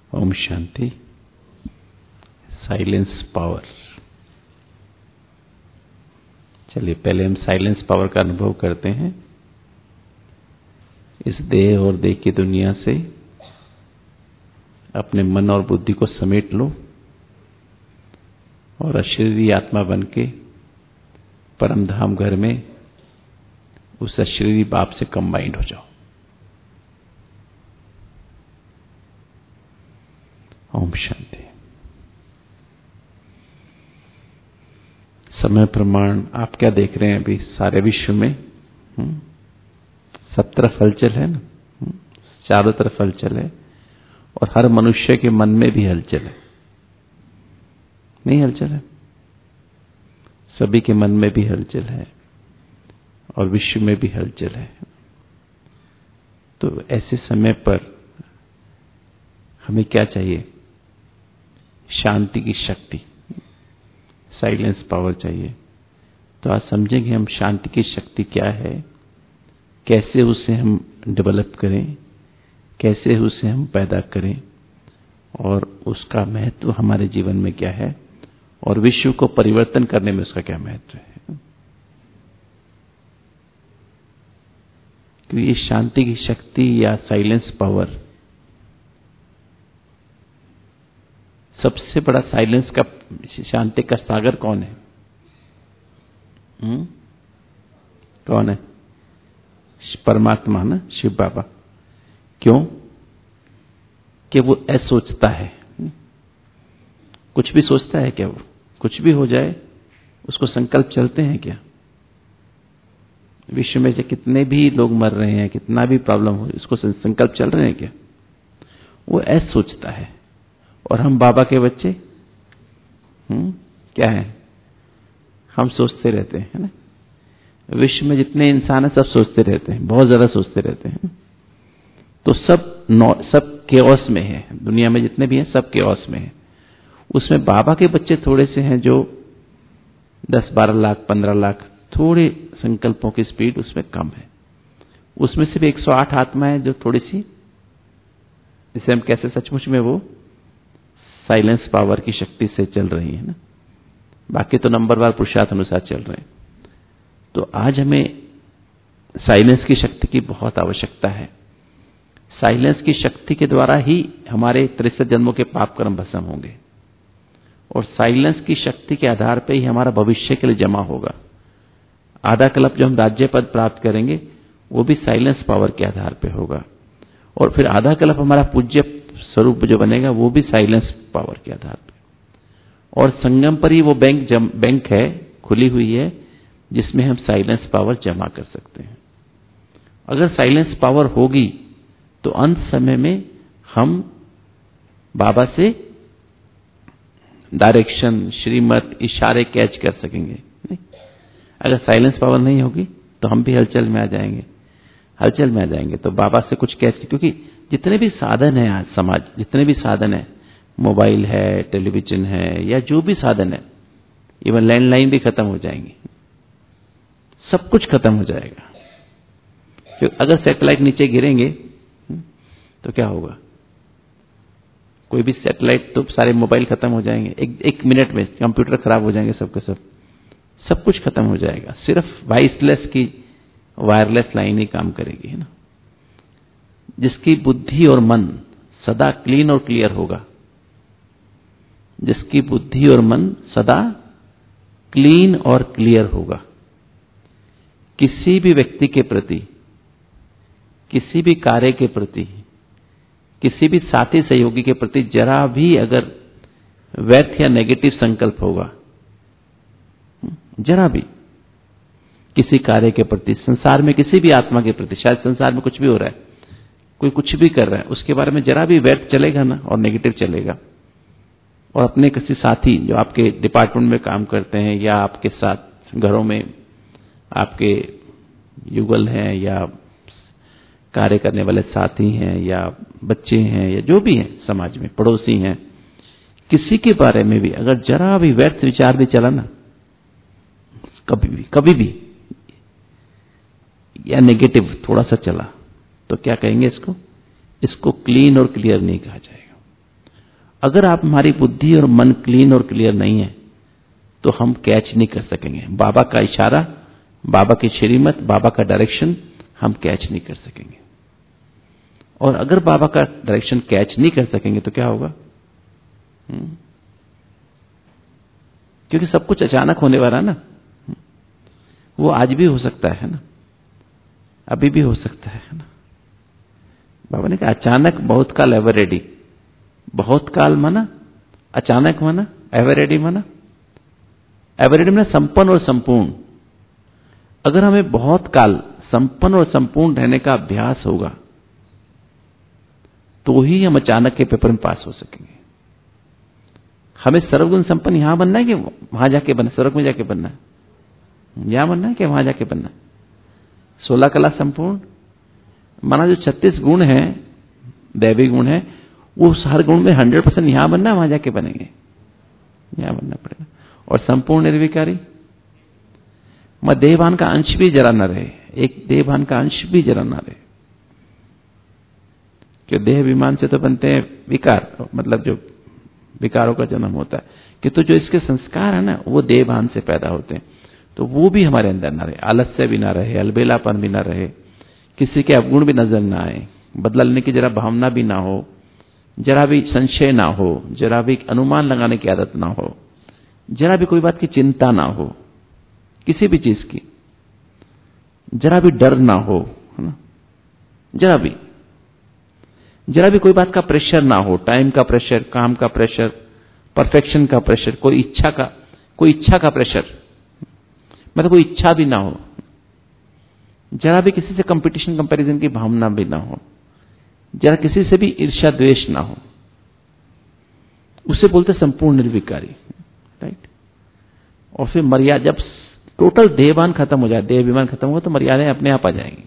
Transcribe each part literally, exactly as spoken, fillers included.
Om Shanti. Silence power. चलिए पहले हम साइलेंस पावर का अनुभव करते हैं। इस देह और देह की दुनिया से अपने मन और बुद्धि को समेट लो और अशरीरी आत्मा बन के परम धाम घर में उस अशरीरी बाप से कंबाइंड हो जाओ। ओम शांति। समय प्रमाण आप क्या देख रहे हैं अभी सारे विश्व में? हुँ? सब तरफ हलचल है ना, हुँ? चारों तरफ हलचल है और हर मनुष्य के मन में भी हलचल है। नहीं हलचल है? सभी के मन में भी हलचल है और विश्व में भी हलचल है। तो ऐसे समय पर हमें क्या चाहिए? शांति की शक्ति, साइलेंस पावर चाहिए। तो आज समझेंगे हम शांति की शक्ति क्या है, कैसे उसे हम डेवलप करें, कैसे उसे हम पैदा करें और उसका महत्व हमारे जीवन में क्या है और विश्व को परिवर्तन करने में उसका क्या महत्व है। क्योंकि ये शांति की शक्ति या साइलेंस पावर, सबसे बड़ा साइलेंस का, शांति का सागर कौन है? हुँ? कौन है? परमात्मा ना, शिव बाबा। क्यों? कि वो ऐसा सोचता है। कुछ भी सोचता है क्या? वो कुछ भी हो जाए उसको संकल्प चलते हैं क्या? विश्व में से कितने भी लोग मर रहे हैं, कितना भी प्रॉब्लम हो, इसको संकल्प चल रहे हैं क्या? वो ऐसा सोचता है। और हम बाबा के बच्चे हुँ? क्या है? हम सोचते रहते हैं, है ना? विश्व में जितने इंसान हैं सब सोचते रहते हैं, बहुत ज्यादा सोचते रहते हैं। तो सब नौ, सब केओस में है। दुनिया में जितने भी हैं सब केओस में है। उसमें बाबा के बच्चे थोड़े से हैं जो दस बारह लाख पंद्रह लाख, थोड़े संकल्पों की स्पीड उसमें कम है। उसमें सिर्फ एक सौ आठ आत्माएं जो थोड़ी सी, जिसे हम कैसे सचमुच में वो साइलेंस पावर की शक्ति से चल रही है ना। बाकी तो नंबरवार पुरुषार्थ अनुसार चल रहे हैं। तो आज हमें साइलेंस की शक्ति की बहुत आवश्यकता है। साइलेंस की शक्ति के द्वारा ही हमारे तिरसठ जन्मों के पाप कर्म भस्म होंगे और साइलेंस की शक्ति के आधार पर ही हमारा भविष्य के लिए जमा होगा। आधा कल्प जो हम राज्य पद प्राप्त करेंगे वो भी साइलेंस पावर के आधार पर होगा और फिर आधा कल्प हमारा पूज्य स्वरूप जो बनेगा वो भी साइलेंस पावर के आधार पर। और संगम पर ही वो बैंक जम, बैंक है, खुली हुई है, जिसमें हम साइलेंस पावर जमा कर सकते हैं। अगर साइलेंस पावर होगी तो अंत समय में हम बाबा से डायरेक्शन, श्रीमत, इशारे कैच कर सकेंगे। नहीं? अगर साइलेंस पावर नहीं होगी तो हम भी हलचल में आ जाएंगे, हलचल में आ जाएंगे तो बाबा से कुछ कैच, क्योंकि जितने भी साधन है आज समाज, जितने भी साधन है, मोबाइल है, टेलीविजन है या जो भी साधन है, इवन लैंडलाइन भी खत्म हो जाएंगी, सब कुछ खत्म हो जाएगा। क्योंकि अगर सैटेलाइट नीचे गिरेंगे तो क्या होगा? कोई भी सैटेलाइट, तो सारे मोबाइल खत्म हो जाएंगे, एक, एक मिनट में कंप्यूटर खराब हो जाएंगे, सबके सब सब कुछ खत्म हो जाएगा। सिर्फ वॉइसलेस की वायरलेस लाइन ही काम करेगी, है ना। जिसकी बुद्धि और मन सदा क्लीन और क्लियर होगा, जिसकी बुद्धि और मन सदा क्लीन और क्लियर होगा, किसी भी व्यक्ति के प्रति, किसी भी कार्य के प्रति, किसी भी साथी सहयोगी के प्रति जरा भी अगर व्यर्थ या नेगेटिव संकल्प होगा, जरा भी किसी कार्य के प्रति, संसार में किसी भी आत्मा के प्रति, शायद संसार में कुछ भी हो रहा है, कोई कुछ भी कर रहा है, उसके बारे में जरा भी व्यर्थ चलेगा ना और नेगेटिव चलेगा, और अपने किसी साथी जो आपके डिपार्टमेंट में काम करते हैं या आपके साथ घरों में आपके युगल हैं या कार्य करने वाले साथी हैं या बच्चे हैं या जो भी हैं समाज में, पड़ोसी हैं, किसी के बारे में भी अगर जरा भी व्यर्थ विचार भी चला ना, कभी भी कभी भी या नेगेटिव थोड़ा सा चला, तो क्या कहेंगे इसको? इसको क्लीन और क्लियर नहीं कहा जाएगा। अगर आप हमारी बुद्धि और मन क्लीन और क्लियर नहीं है तो हम कैच नहीं कर सकेंगे। बाबा का इशारा, बाबा की श्रीमत, बाबा का डायरेक्शन हम कैच नहीं कर सकेंगे। और अगर बाबा का डायरेक्शन कैच नहीं कर सकेंगे तो क्या होगा? हुँ? क्योंकि सब कुछ अचानक होने वाला ना, वो आज भी हो सकता है ना, अभी भी हो सकता है ना। बाबा ने कहा अचानक बहुत काल एवर रेडी। बहुत काल माना अचानक, माना एवर रेडी, माना एवर रेडी माना संपन्न और संपूर्ण। अगर हमें बहुत काल संपन्न और संपूर्ण रहने का अभ्यास होगा तो ही हम अचानक के पेपर में पास हो सकेंगे। हमें सर्वगुण संपन्न यहां बनना है कि वहां जाके बनना, स्वर्ग में जाके बनना है? यहां बनना है कि वहां जाके बनना है? सोलह कला संपूर्ण माना जो छत्तीस गुण है, दैवी गुण है, वो हर गुण में हंड्रेड परसेंट यहां बनना है, वहां जाके बनेंगे? यहां बनना पड़ेगा। और संपूर्ण निर्विकारी मैं देहभान का अंश भी जरा न रहे, एक देहभान का अंश भी जरा न रहे। कि देह विमान से तो बनते हैं विकार, मतलब जो विकारों का जन्म होता है, कि तो जो इसके संस्कार है ना वो देहभान से पैदा होते हैं, तो वो भी हमारे अंदर ना रहे। आलस्य भी ना रहे, अलबेलापन भी ना रहे, किसी के अवगुण भी नजर ना आए, बदला लेने की जरा भावना भी ना हो, जरा भी संशय ना हो, जरा भी अनुमान लगाने की आदत ना हो, जरा भी कोई बात की चिंता ना हो, किसी भी चीज की जरा भी डर ना हो, है ना, जरा भी जरा भी कोई बात का प्रेशर ना हो, टाइम का प्रेशर, काम का प्रेशर, परफेक्शन का प्रेशर, कोई इच्छा का कोई इच्छा का प्रेशर, मतलब कोई इच्छा भी ना हो, जरा भी किसी से कंपटीशन कंपैरिजन की भावना भी ना हो, जरा किसी से भी ईर्ष्या द्वेष ना हो, उसे बोलते संपूर्ण निर्विकारी, राइट। और फिर मर्यादा, जब टोटल देहभान खत्म हो जाए, देह विमान खत्म हो तो मर्यादाएं अपने आप आ जाएंगी।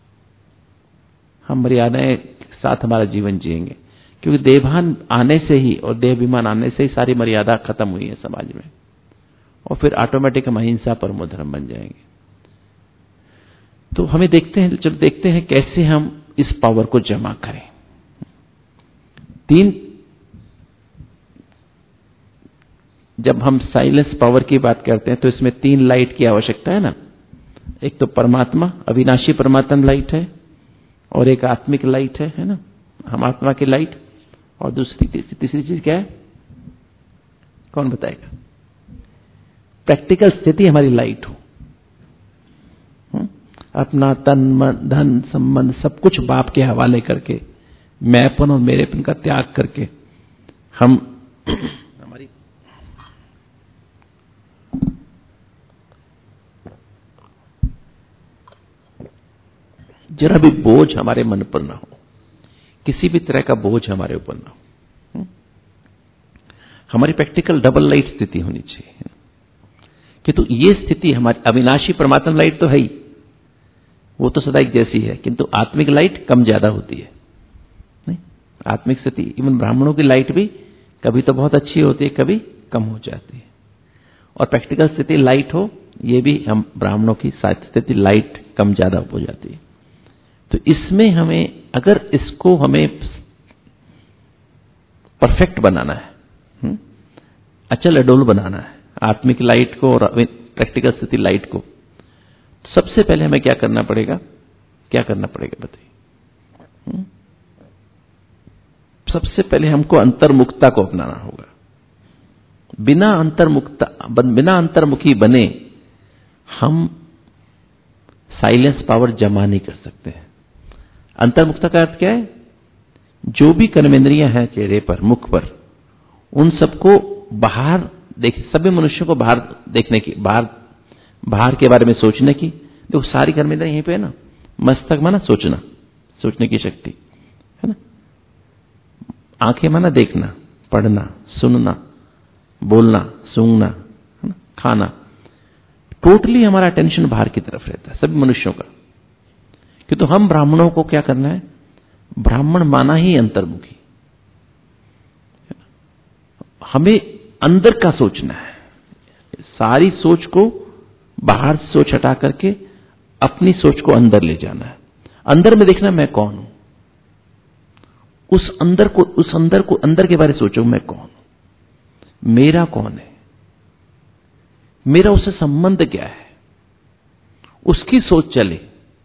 हम मर्यादाएं साथ हमारा जीवन जिएंगे, क्योंकि देहभान आने से ही और देह विमान आने से ही सारी मर्यादा खत्म हुई है समाज में, और फिर ऑटोमेटिक हम अहिंसा परमो धर्म बन जाएंगे। तो हमें देखते हैं, जब देखते हैं कैसे हम इस पावर को जमा करें। तीन, जब हम साइलेंस पावर की बात करते हैं तो इसमें तीन लाइट की आवश्यकता है ना। एक तो परमात्मा, अविनाशी परमात्मा लाइट है, और एक आत्मिक लाइट है, है ना, हम आत्मा की लाइट, और दूसरी तीसरी, तीसरी चीज क्या है, कौन बताएगा? प्रैक्टिकल स्थिति हमारी लाइट हो, हुँ? अपना तन मन धन संबंध सब कुछ बाप के हवाले करके, मैंपन और मेरेपन का त्याग करके हम हमारी जरा भी बोझ हमारे मन पर ना हो, किसी भी तरह का बोझ हमारे ऊपर ना हो। हमारी प्रैक्टिकल डबल लाइट स्थिति होनी चाहिए कि तो ये स्थिति हमारी अविनाशी परमात्मा लाइट तो है ही, वो तो सदा एक जैसी है, किंतु आत्मिक लाइट कम ज्यादा होती है। नहीं, आत्मिक स्थिति, इवन ब्राह्मणों की लाइट भी कभी तो बहुत अच्छी होती है, कभी कम हो जाती है। और प्रैक्टिकल स्थिति लाइट हो, ये भी हम ब्राह्मणों की स्थिति लाइट कम ज्यादा हो जाती है। तो इसमें हमें, अगर इसको हमें परफेक्ट बनाना है, अचल अडोल बनाना है, आत्मिक लाइट को और प्रैक्टिकल स्थिति लाइट को, तो सबसे पहले हमें क्या करना पड़ेगा? क्या करना पड़ेगा बताइए? सबसे पहले हमको अंतर्मुखता को अपनाना होगा। बिना अंतर्मुखता, बिना अंतर्मुखी बने हम साइलेंस पावर जमा नहीं कर सकते हैं। अंतर्मुखता का अर्थ क्या है? जो भी कर्मेंद्रियां हैं चेहरे पर, मुख पर, उन सबको बाहर देख, सभी मनुष्यों को बाहर देखने की, बाहर बाहर के बारे में सोचने की। देखो सारी कर्मेंद्रियां यहीं पे है ना, मस्तक माना सोचना, सोचने की शक्ति है ना, आंखें माना देखना, पढ़ना, सुनना, बोलना, सूंघना, है ना, खाना। टोटली हमारा अटेंशन बाहर की तरफ रहता है सभी मनुष्यों का। कि तो हम ब्राह्मणों को क्या करना है? ब्राह्मण माना ही अंतर्मुखी, हमें अंदर का सोचना है। सारी सोच को बाहर से सोच हटा करके अपनी सोच को अंदर ले जाना है। अंदर में देखना मैं कौन हूं, उस अंदर को उस अंदर को अंदर के बारे में सोचो, मैं कौन हूं, मेरा कौन है, मेरा उससे संबंध क्या है, उसकी सोच चले।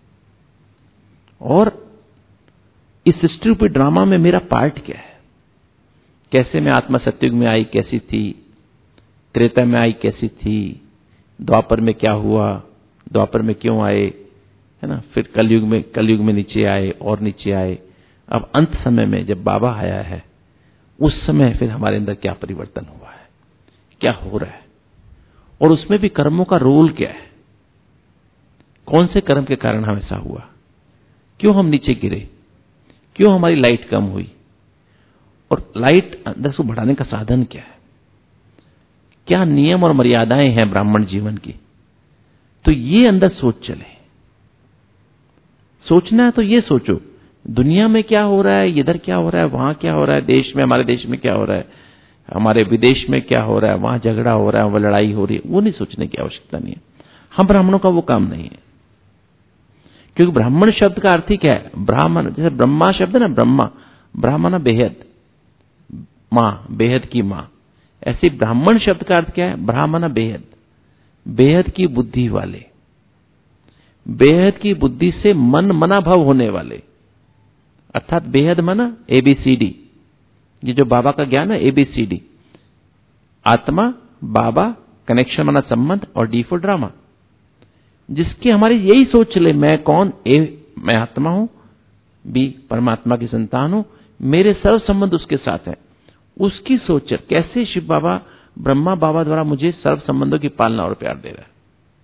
और इस सृष्टि रूपी ड्रामा में मेरा पार्ट क्या है, कैसे मैं आत्मा सत्युग में आई कैसी थी, त्रेता में आई कैसी थी, द्वापर में क्या हुआ, द्वापर में क्यों आए, है ना, फिर कलयुग में कलयुग में नीचे आए और नीचे आए, अब अंत समय में जब बाबा आया है उस समय फिर हमारे अंदर क्या परिवर्तन हुआ है, क्या हो रहा है, और उसमें भी कर्मों का रोल क्या है, कौन से कर्म के कारण हम ऐसा हुआ, क्यों हम नीचे गिरे, क्यों हमारी लाइट कम हुई, और लाइट अंदर से बढ़ाने का साधन क्या है, क्या नियम और मर्यादाएं हैं ब्राह्मण जीवन की। तो ये अंदर सोच चले। सोचना है तो ये सोचो दुनिया में क्या हो रहा है, इधर क्या हो रहा है, वहां क्या हो रहा है, देश में, हमारे देश में क्या हो रहा है, हमारे विदेश में क्या हो रहा है, वहां झगड़ा हो रहा है, वहां लड़ाई हो रही है, वो नहीं सोचने की आवश्यकता नहीं है। हम ब्राह्मणों का वो काम नहीं है, क्योंकि ब्राह्मण शब्द का अर्थ ही क्या है, ब्राह्मण, जैसे ब्रह्मा शब्द है ना, ब्रह्मा, ब्राह्मण बेहद, मां, बेहद की मां, ऐसे ब्राह्मण शब्द का अर्थ क्या है, ब्राह्मण बेहद, बेहद की बुद्धि वाले, बेहद की बुद्धि से मन मना भव होने वाले, अर्थात बेहद मना एबीसीडी, ये जो बाबा का ज्ञान है एबीसीडी, आत्मा, बाबा, कनेक्शन मना संबंध, और डी फॉर ड्रामा, जिसकी हमारी यही सोच ले, मैं कौन, ए मैं आत्मा हूं, बी परमात्मा की संतान हूं, मेरे सर्व संबंध उसके साथ है, उसकी सोच कैसे शिव बाबा, ब्रह्मा बाबा द्वारा मुझे सर्व संबंधों की पालना और प्यार दे रहा है,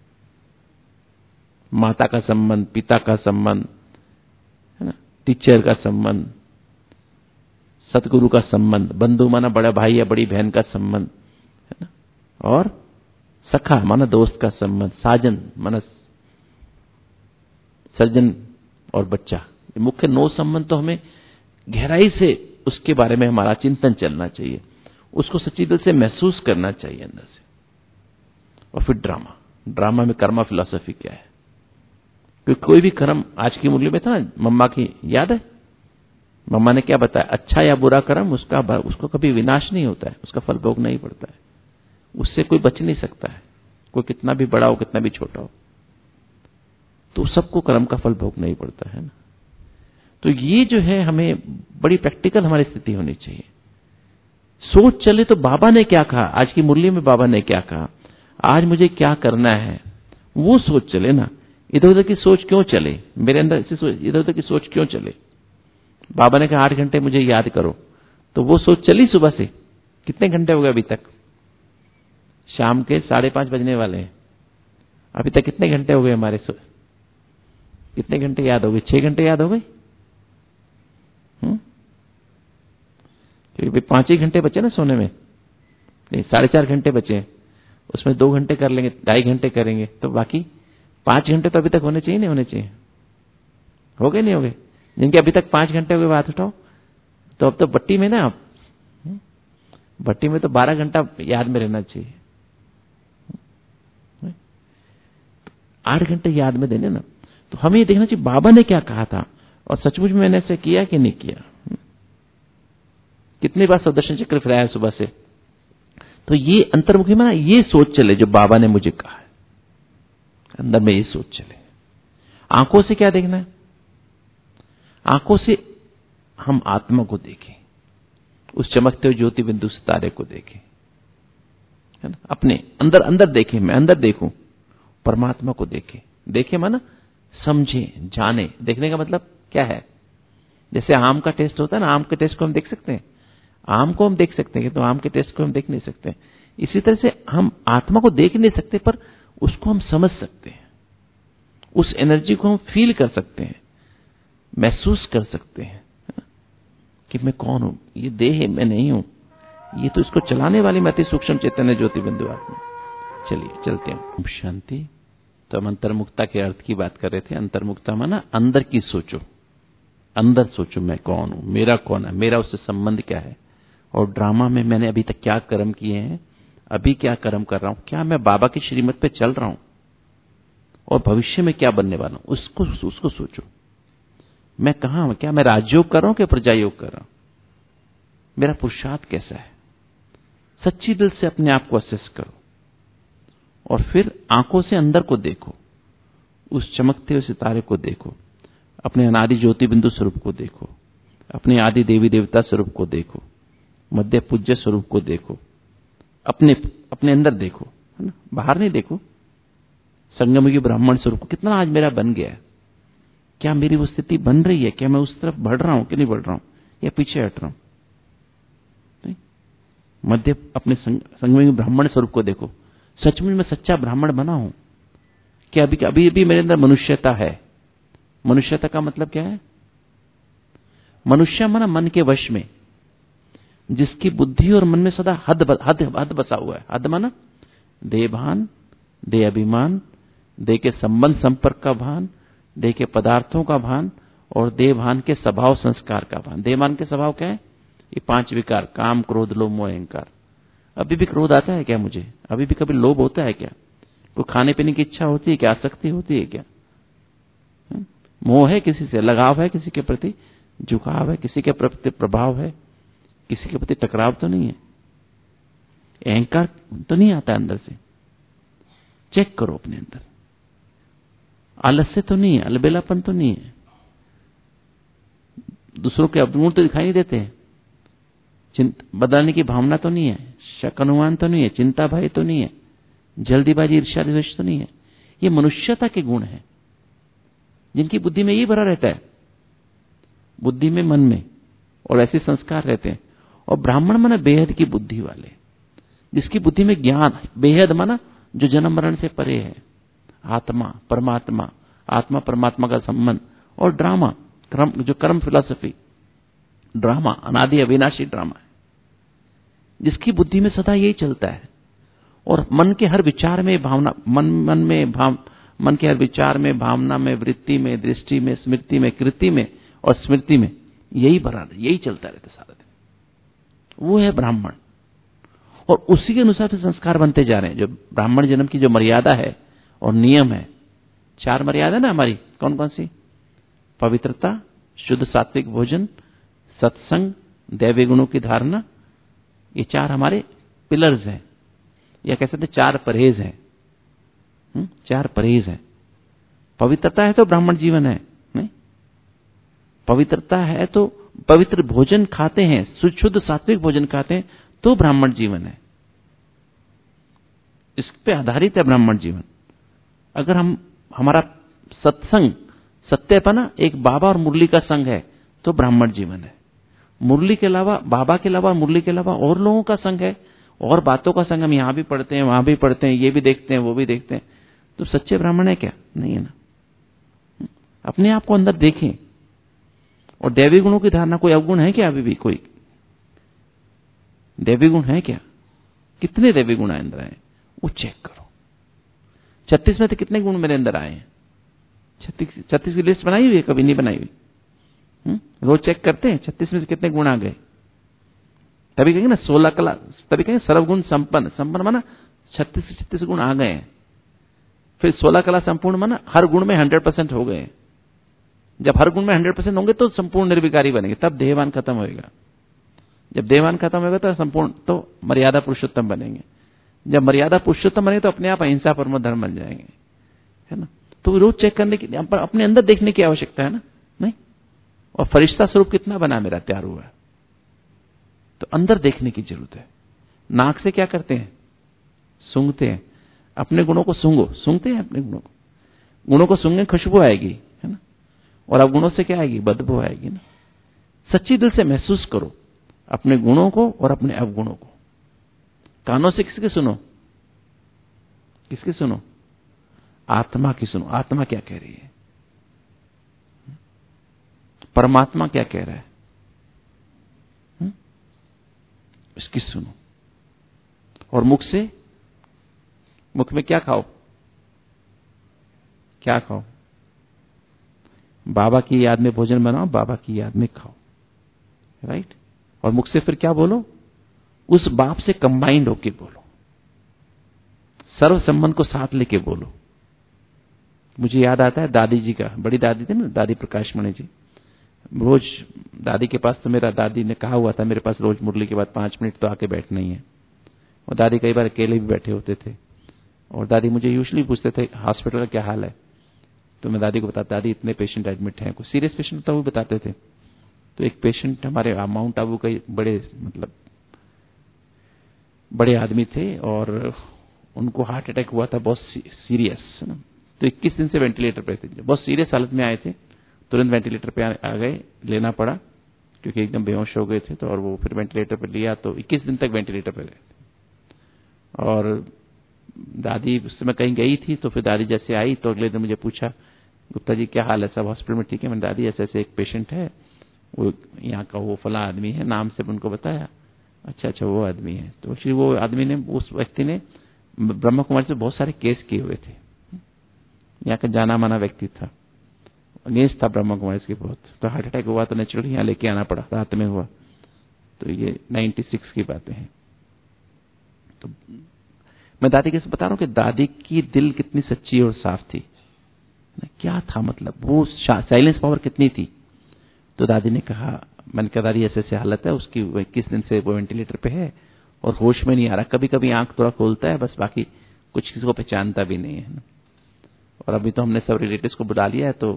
माता का संबंध, पिता का संबंध, है ना, टीचर का संबंध, सतगुरु का संबंध, बंधु माना बड़ा भाई या बड़ी बहन का संबंध, है ना, और सखा माना दोस्त का संबंध, साजन माना सर्जन और बच्चा, ये मुख्य नौ संबंध तो हमें गहराई से उसके बारे में हमारा चिंतन चलना चाहिए, उसको सच्ची दिल से महसूस करना चाहिए अंदर से। और फिर ड्रामा, ड्रामा में कर्मा फिलॉसफी क्या है, क्योंकि कोई भी कर्म, आज की मुरली में था ना, मम्मा की याद है, मम्मा ने क्या बताया, अच्छा या बुरा कर्म उसका उसको कभी विनाश नहीं होता है, उसका फल भोग नहीं पड़ता है, उससे कोई बच नहीं सकता है, कोई कितना भी बड़ा हो कितना भी छोटा हो, तो सबको कर्म का फल भोग नहीं पड़ता है ना। तो ये जो है हमें बड़ी प्रैक्टिकल हमारी स्थिति होनी चाहिए। सोच चले तो बाबा ने क्या कहा, आज की मुरली में बाबा ने क्या कहा, आज मुझे क्या करना है, वो सोच चले ना, इधर उधर की सोच क्यों चले, मेरे अंदर इधर उधर की सोच क्यों चले। बाबा ने कहा आठ घंटे मुझे याद करो, तो वो सोच चली सुबह से, कितने घंटे हो गए अभी तक, शाम के साढ़े पांच बजने वाले हैं, अभी तक कितने घंटे हो गए हमारे, कितने घंटे याद हो गए, छह घंटे याद हो गए, क्योंकि पांच ही घंटे बचे ना सोने में, नहीं साढ़े चार घंटे बचे, उसमें दो घंटे कर लेंगे, ढाई घंटे करेंगे, तो बाकी पांच घंटे तो अभी तक होने चाहिए, नहीं होने चाहिए, हो गए नहीं हो गए, जिनके अभी तक पांच घंटे हो गए बात उठाओ, तो अब तो भट्टी में ना, आप भट्टी में तो बारह घंटा याद में रहना चाहिए, आठ घंटे याद में देने ना। तो हमें ये देखना चाहिए बाबा ने क्या कहा था, और सचमुच में मैंने ऐसे किया कि नहीं किया, कितनी बार सुदर्शन चक्र फिराया सुबह से। तो ये अंतर्मुखी में ना ये सोच चले जो बाबा ने मुझे कहा है, अंदर में ये सोच चले। आंखों से क्या देखना है, आंखों से हम आत्मा को देखें, उस चमकते हुए ज्योति बिंदु सितारे को देखें, है ना, अपने अंदर अंदर देखें, मैं अंदर देखूं, परमात्मा को देखें, देखें माना समझें, जाने, देखने का मतलब क्या है, जैसे आम का टेस्ट होता है ना, आम के टेस्ट को हम देख सकते हैं, आम को हम देख सकते हैं तो आम के टेस्ट को हम देख नहीं सकते, इसी तरह से हम आत्मा को देख नहीं सकते पर उसको हम समझ सकते हैं, उस एनर्जी को हम फील कर सकते हैं, महसूस कर सकते हैं कि मैं कौन हूं, ये देह है, मैं नहीं हूं, ये तो इसको चलाने वाली मैं अति सूक्ष्म चैतन्य ज्योति बिंदु आत्मा। चलिए चलते हैं। शांति। तो हम अंतर्मुखता के अर्थ की बात कर रहे थे। अंतर्मुखता माना अंदर की सोचो, अंदर सोचो मैं कौन हूं, मेरा कौन है, मेरा उससे संबंध क्या है, और ड्रामा में मैंने अभी तक क्या कर्म किए हैं, अभी क्या कर्म कर रहा हूं, क्या मैं बाबा की श्रीमत पे चल रहा हूं, और भविष्य में क्या बनने वाला हूं, उसको उसको सोचो। मैं कहां हूं? क्या मैं राजयोग कर रहा हूं कि प्रजायोग कर रहा हूं? मेरा पुरुषार्थ कैसा है? सच्ची दिल से अपने आप को असेस करो और फिर आंखों से अंदर को देखो, उस चमकते हुए सितारे को देखो, अपने अनादि ज्योति बिंदु स्वरूप को देखो, अपने आदि देवी देवता स्वरूप को देखो, मध्य पूज्य स्वरूप को देखो, अपने अपने अंदर देखो, है ना, बाहर नहीं देखो। संगमयुगी ब्राह्मण स्वरूप कितना आज मेरा बन गया है? क्या मेरी वो स्थिति बन रही है? क्या मैं उस तरफ बढ़ रहा हूं कि नहीं बढ़ रहा हूं, या पीछे हट रहा हूं? मध्य अपने संगमयुगी ब्राह्मण स्वरूप को देखो, सचमुच में सच्चा ब्राह्मण बना हूं कि अभी अभी अभी मेरे अंदर मनुष्यता है? मनुष्यता का मतलब क्या है? मनुष्य माना मन के वश में, जिसकी बुद्धि और मन में सदा हद हद हद बसा हुआ है। हद माना देह भान, देह अभिमान, देह के संबंध संपर्क का भान, देह के पदार्थों का भान और देह भान के स्वभाव संस्कार का भान। देह भान के स्वभाव क्या है? ये पांच विकार, काम क्रोध लोभ मोह अहंकार। अभी भी क्रोध आता है क्या मुझे? अभी भी कभी लोभ होता है क्या? कोई खाने पीने की इच्छा होती है क्या? आसक्ति होती है क्या? मोह है किसी से, लगाव है किसी के प्रति, झुकाव है किसी के प्रति, प्रभाव है किसी के प्रति, टकराव तो नहीं है, अहंकार तो नहीं आता अंदर से? चेक करो अपने अंदर। आलस्य तो नहीं है, अलबेलापन तो नहीं है, दूसरों के अवगुण तो दिखाई नहीं देते, बदलने की भावना तो नहीं है, शक अनुमान तो नहीं है, चिंता भय तो नहीं है, जल्दीबाजी ईर्ष्या द्वेष तो नहीं है। ये मनुष्यता के गुण हैं जिनकी बुद्धि में यही भरा रहता है, बुद्धि में, मन में, और ऐसे संस्कार रहते हैं। और ब्राह्मण माना बेहद की बुद्धि वाले, जिसकी बुद्धि में ज्ञान, बेहद माना जो जन्म मरण से परे है, आत्मा परमात्मा, आत्मा परमात्मा का संबंध, और ड्रामा क्रम, जो कर्म फिलॉसफी, ड्रामा अनादि अविनाशी ड्रामा है, जिसकी बुद्धि में सदा यही चलता है। और मन के हर विचार में भावना, मन मन में भाव, मन के हर विचार में, भावना में, वृत्ति में, दृष्टि में, स्मृति में, कृति में और स्मृति में यही भरा, यही चलता रहता सारा दिन। वो है ब्राह्मण। और उसी के अनुसार से संस्कार बनते जा रहे हैं। जो ब्राह्मण जन्म की जो मर्यादा है और नियम है, चार मर्यादा ना हमारी, कौन कौन सी? पवित्रता, शुद्ध सात्विक भोजन, सत्संग, दैवी गुणों की धारणा, ये चार हमारे पिलर्स हैं, या कह सकते चार परहेज हैं। चार परहेज हैं। पवित्रता है तो ब्राह्मण जीवन है, नहीं? पवित्रता है तो पवित्र भोजन खाते हैं, शुद्ध सात्विक भोजन खाते हैं तो ब्राह्मण जीवन है। इस पे आधारित है ब्राह्मण जीवन। अगर हम, हमारा सत्संग, सत्यपना एक बाबा और मुरली का संग है तो ब्राह्मण जीवन है। मुरली के अलावा, बाबा के अलावा, मुरली के अलावा और लोगों का संग है, और बातों का संग, हम यहां भी पढ़ते हैं, वहां भी पढ़ते हैं, ये भी देखते हैं, वो भी देखते हैं, तो सच्चे ब्राह्मण है क्या? नहीं है ना। अपने आप को अंदर देखें। और दैवी गुणों की धारणा, कोई अवगुण है क्या? अभी भी कोई दैवी गुण है क्या? कितने दैवी गुण अंदर आए वो चेक करो। छत्तीस में से कितने गुण मेरे अंदर आए हैं? छत्तीस छत्तीस की लिस्ट बनाई हुई है? कभी नहीं बनाई हुई। रोज चेक करते हैं छत्तीस में से कितने गुण आ गए। तभी कहेंगे ना सोलह कला, तभी कहेंगे सर्वगुण संपन्न। संपन्न माना छत्तीस से छत्तीस गुण आ गए हैं। फिर सोलह कला संपूर्ण माना हर गुण में हंड्रेड परसेंट हो गए। जब हर गुण में हंड्रेड परसेंट होंगे तो संपूर्ण निर्विकारी बनेंगे, तब देहवान खत्म होएगा। जब देहवान खत्म होगा तो संपूर्ण, तो मर्यादा पुरुषोत्तम बनेंगे। जब मर्यादा पुरुषोत्तम बने तो अपने आप अहिंसा परमो धर्म बन जाएंगे, है ना। तो रोज चेक करने की, अपने अंदर देखने की आवश्यकता है ना, नहीं? और फरिश्ता स्वरूप कितना बना मेरा, तैयार हुआ है, तो अंदर देखने की जरूरत है। नाक से क्या करते हैं? सूंघते हैं। अपने गुणों को सूंघो, सूंघते हैं अपने गुणों को। गुणों को सूंघे खुशबू आएगी, है ना। और अब गुणों से क्या आएगी? बदबू आएगी ना। सच्ची दिल से महसूस करो अपने गुणों को और अपने अवगुणों को। कानों से किसके सुनो? किसके सुनो? आत्मा की सुनो। आत्मा क्या कह रही है? परमात्मा क्या कह रहा है? हुँ? इसकी सुनो। और मुख से, मुख में क्या खाओ? क्या खाओ? बाबा की याद में भोजन बनाओ, बाबा की याद में खाओ, राइट। और मुख से फिर क्या बोलो? उस बाप से कंबाइंड होके बोलो, सर्व संबंध को साथ लेके बोलो। मुझे याद आता है दादी जी का, बड़ी दादी थी ना, दादी प्रकाश मणि जी। रोज दादी के पास, तो मेरा दादी ने कहा हुआ था मेरे पास रोज मुरली के बाद पांच मिनट तो आके बैठना ही है। और दादी कई बार अकेले भी बैठे होते थे और दादी मुझे यूजुअली पूछते थे हॉस्पिटल का क्या हाल है, तो मैं दादी को बताता, दादी इतने पेशेंट एडमिट हैं, कुछ सीरियस पेशेंट होता वो बताते थे। तो एक पेशेंट हमारे माउंट आबू का बड़े मतलब बड़े आदमी थे और उनको हार्ट अटैक हुआ था बहुत सीरियस, है ना। तो इक्कीस दिन से वेंटिलेटर पे थे, बहुत सीरियस हालत में आए थे, तुरंत वेंटिलेटर पे आ गए, लेना पड़ा क्योंकि एकदम बेहोश हो गए थे। तो और वो फिर वेंटिलेटर पे लिया तो इक्कीस दिन तक वेंटिलेटर पे रहे। और दादी उस समय कहीं गई थी, तो फिर दादी जैसे आई तो अगले दिन मुझे पूछा, गुप्ता जी क्या हाल है, सब हॉस्पिटल में ठीक है? मैंने दादी ऐसे ऐसे एक पेशेंट है, वो यहाँ का वो फला आदमी है, नाम से उनको बताया। अच्छा अच्छा वो आदमी है। तो फिर वो आदमी ने, उस व्यक्ति ने ब्रह्मा कुमारी से बहुत सारे केस किए हुए थे, यहाँ का जाना माना व्यक्ति था, अगेंस्ट था ब्रह्मा कुमारी के बहुत। तो हार्ट अटैक हुआ तो नेचुरली यहाँ लेके आना पड़ा, रात में हुआ। तो ये छियानवे की बातें हैं। तो मैं दादी कैसे बता रहा हूँ कि दादी की दिल कितनी सच्ची और साफ थी, क्या था मतलब वो साइलेंस पावर कितनी थी। तो दादी ने कहा, मैंने कहा दादी ऐसे ऐसे हालत है उसकी, इक्कीस दिन से वो वेंटिलेटर पे है और होश में नहीं आ रहा, कभी कभी आंख थोड़ा खोलता है बस, बाकी कुछ किसी को पहचानता भी नहीं है। और अभी तो हमने सब रिलेटिव्स को बुला लिया है। तो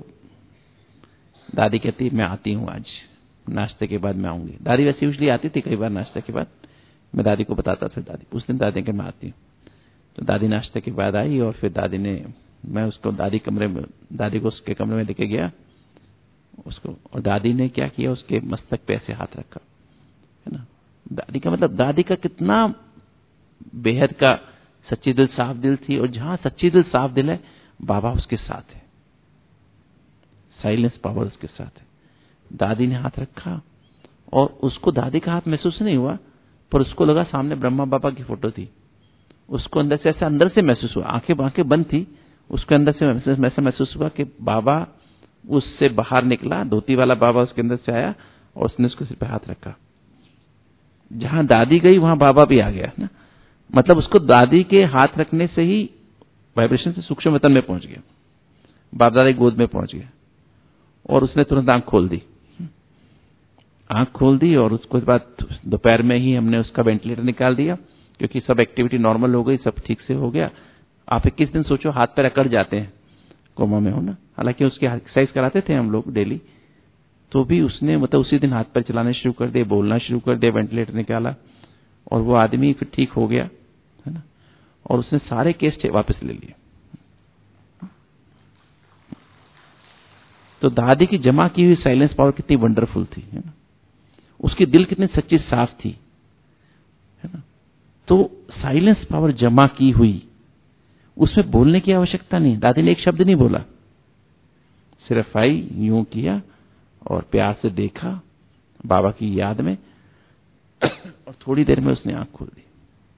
दादी कहती मैं आती हूँ, आज नाश्ते के बाद मैं आऊंगी। दादी वैसे यूजली आती थी कई बार नाश्ते के बाद, मैं दादी को बताता था, दादी उस दिन दादी के मैं आती हूँ। तो दादी नाश्ते के बाद आई और फिर दादी ने, मैं उसको दादी कमरे में, दादी को उसके कमरे में लेके गया उसको, और दादी ने क्या किया, उसके मस्तक पे ऐसे हाथ रखा, है ना। दादी का मतलब दादी का कितना बेहद का सच्ची दिल साफ दिल थी। और जहां सच्ची दिल साफ दिल है, बाबा उसके साथ है, साइलेंस पावर उसके साथ है। दादी ने हाथ रखा और उसको दादी का हाथ महसूस नहीं हुआ, पर उसको लगा सामने ब्रह्मा बाबा की फोटो थी। उसको अंदर से ऐसे अंदर से महसूस हुआ, आंखें आंखें बंद थी, उसके अंदर से ऐसा महसूस हुआ कि बाबा उससे बाहर निकला, धोती वाला बाबा उसके अंदर से आया और उसने उसके सिर पे हाथ रखा। जहां दादी गई वहां बाबा भी आ गया ना, मतलब उसको दादी के हाथ रखने से ही वाइब्रेशन से सूक्ष्म वतन में पहुंच गया, बाप दादा की गोद में पहुंच गया। और उसने तुरंत आंख खोल दी, आंख खोल दी और उसके बाद दोपहर में ही हमने उसका वेंटिलेटर निकाल दिया, क्योंकि सब एक्टिविटी नॉर्मल हो गई, सब ठीक से हो गया। आप इक्कीस दिन सोचो हाथ पैर अकड़ जाते हैं कोमा में हो ना, हालांकि उसकी एक्सरसाइज कराते थे हम लोग डेली, तो भी उसने मतलब उसी दिन हाथ पैर चलाने शुरू कर दिए, बोलना शुरू कर दिया, वेंटिलेटर निकाला और वो आदमी फिर ठीक हो गया, है ना। और उसने सारे केस वापस ले लिए। तो दादी की जमा की हुई साइलेंस पावर कितनी वंडरफुल थी, है ना। उसकी दिल कितनी सच्ची साफ थी, है ना। तो साइलेंस पावर जमा की हुई, उसमें बोलने की आवश्यकता नहीं। दादी ने एक शब्द नहीं बोला, सिर्फ आई, यूं किया और प्यार से देखा बाबा की याद में, और थोड़ी देर में उसने आंख खोल दी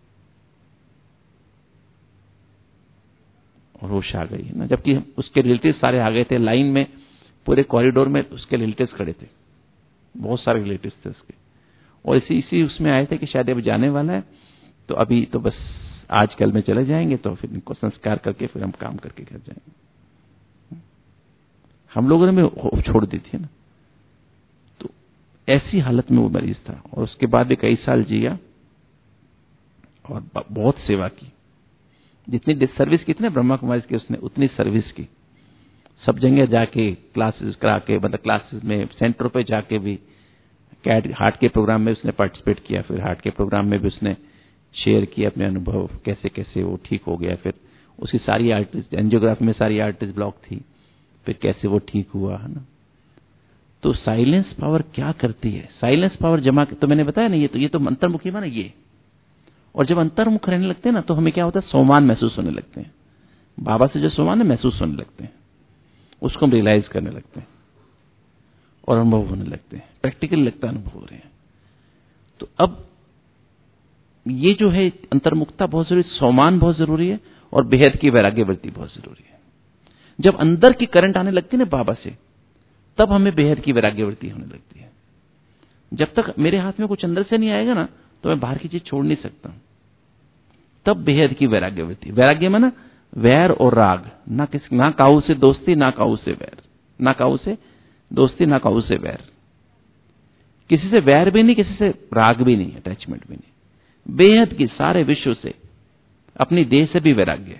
और होश आ गई, है ना। जबकि उसके रिलेटिव सारे आ गए थे लाइन में, पूरे कॉरिडोर में उसके रिलेटिव्स खड़े थे, बहुत सारे रिलेटिव्स थे उसके, और इसी इसी उसमें आए थे कि शायद अब जाने वाला है, तो अभी तो बस आज कल में चले जाएंगे, तो फिर इनको संस्कार करके फिर हम काम करके घर जाएंगे। हम लोगों ने भी छोड़ दी थी ना। तो ऐसी हालत में वो मरीज था और उसके बाद भी कई साल जिया और बहुत सेवा की। जितनी सर्विस की थी ना ब्रह्मा कुमारी की, उसने उतनी सर्विस की। सब जगह जाके क्लासेस करा के, मतलब क्लासेस में सेंटर पे जाके भी, कैट हार्ट के प्रोग्राम में उसने पार्टिसिपेट किया, फिर हार्ट के प्रोग्राम में भी उसने शेयर किया अपने अनुभव, कैसे कैसे वो ठीक हो गया। फिर उसकी सारी आर्टिस्ट एंजियोग्राफी में सारी आर्टिस्ट ब्लॉक थी, फिर कैसे वो ठीक हुआ, है ना। तो साइलेंस पावर क्या करती है, साइलेंस पावर जमा, तो मैंने बताया ना, ये तो ये तो अंतर्मुखी माना ये। और जब अंतर्मुख रहने लगते हैं ना, तो हमें क्या होता है, सोमान महसूस होने लगते हैं। बाबा से जो सोमान है महसूस होने लगते हैं, उसको हम रियलाइज करने लगते हैं और अनुभव होने लगते हैं, प्रैक्टिकली लगता है अनुभव हो रहे हैं। तो अब ये जो है अंतर्मुखता बहुत जरूरी, सोमान बहुत जरूरी है, और बेहद की वैराग्यवृत्ति बहुत जरूरी है। जब अंदर की करंट आने लगती है ना बाबा से, तब हमें बेहद की वैराग्यवृत्ति होने लगती है। जब तक मेरे हाथ में कुछ अंदर से नहीं आएगा ना, तो मैं बाहर की चीज छोड़ नहीं सकता। तब बेहद की वैराग्यवृत्ति, वैराग्य माना वैर और राग, ना किस ना काऊ से दोस्ती, ना काऊ से वैर, ना काऊ से दोस्ती ना काऊ से वैर, किसी से वैर भी नहीं, किसी से राग भी नहीं, अटैचमेंट भी नहीं, बेहद की सारे विश्व से, अपनी देह से भी वैराग्य।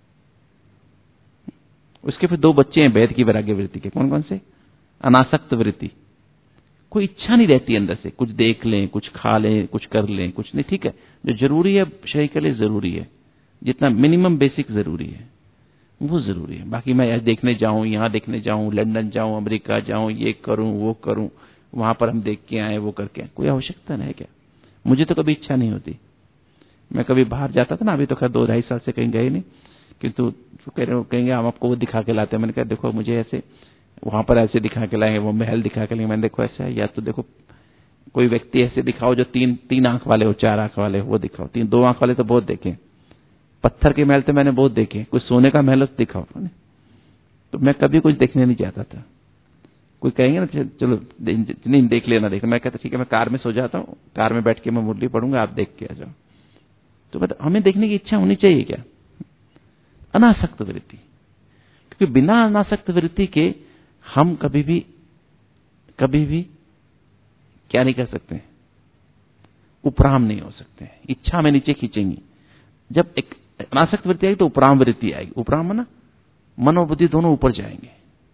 उसके फिर दो बच्चे हैं वेद की वैराग्य वृत्ति के। कौन कौन से? अनासक्त वृत्ति, कोई इच्छा नहीं रहती अंदर से, कुछ देख लें, कुछ खा लें, कुछ कर लें, कुछ नहीं, ठीक है, जो जरूरी है शरीर के लिए जरूरी है, जितना मिनिमम बेसिक जरूरी है वो जरूरी है। बाकी मैं देखने जाऊं, यहां देखने जाऊं, लंदन जाऊं, अमेरिका जाऊं, ये करूं वो करूं, वहां पर हम देख के आए, वो करके आए, कोई आवश्यकता नहीं है क्या? मुझे तो कभी इच्छा नहीं होती। मैं कभी बाहर जाता था ना, अभी तो खैर दो ढाई साल से कहीं गए नहीं, किंतु कह रहे कहेंगे हम आपको वो दिखा के लाते हैं। मैंने कहा देखो मुझे ऐसे वहां पर ऐसे दिखा के लाएंगे, वो महल दिखा के लाएंगे। मैंने देखो ऐसा है, या तो देखो कोई व्यक्ति ऐसे दिखाओ जो तीन तीन आंख वाले हो, चार आंख वाले हो, वो दिखाओ। तीन दो आंख वाले तो बहुत देखे, पत्थर के महल तो मैंने बहुत देखे, कोई सोने का महल तो दिखाओ। तो मैं कभी कुछ देखने नहीं जाता था। कोई कहेंगे ना चलो नहीं देख लेना, देख, मैं कहता ठीक है मैं कार में सो जाता हूँ, कार में बैठ के मैं मुरली पढ़ूंगा, आप देख के आ जाओ। तो बता हमें देखने की इच्छा होनी चाहिए क्या? अनासक्त वृत्ति, क्योंकि बिना अनासक्त वृत्ति के हम कभी भी कभी भी क्या नहीं कर सकते, उपराम नहीं हो सकते, इच्छा में नीचे खींचेंगी। जब एक अनासक्त वृत्ति आएगी तो उपराम वृत्ति आएगी। उपराम ना मन और बुद्धि दोनों ऊपर जाएंगे।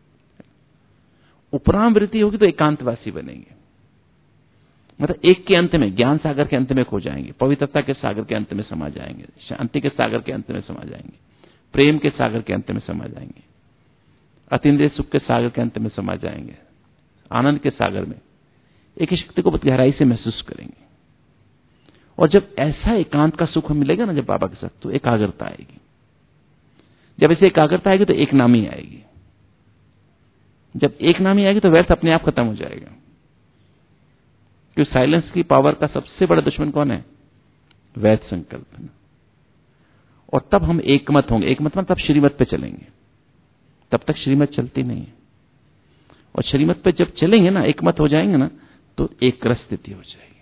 उपराम वृत्ति होगी तो एकांतवासी बनेंगे, मतलब एक के अंत में, ज्ञान सागर के अंत में खो जाएंगे, पवित्रता के सागर के अंत में समा जाएंगे, शांति के सागर के अंत में समा जाएंगे, प्रेम के सागर के अंत में समा जाएंगे, अतीन्द्रिय सुख के सागर के अंत में समा जाएंगे, आनंद के सागर में एक ही शक्ति को बहुत गहराई से महसूस करेंगे। और जब ऐसा एकांत का सुख मिलेगा ना जब बाबा के साथ, तो एकाग्रता आएगी। जब ऐसे एकाग्रता आएगी तो एक नामी आएगी। जब एक नामी आएगी तो व्यर्थ अपने आप खत्म हो जाएगा। क्योंकि साइलेंस की पावर का सबसे बड़ा दुश्मन कौन है? वैध संकल्प। और तब हम एकमत होंगे। एकमत मतलब तब श्रीमत पे चलेंगे, तब तक श्रीमत चलती नहीं है। और श्रीमत पे जब चलेंगे ना, एकमत हो जाएंगे ना, तो एक रस स्थिति हो जाएगी।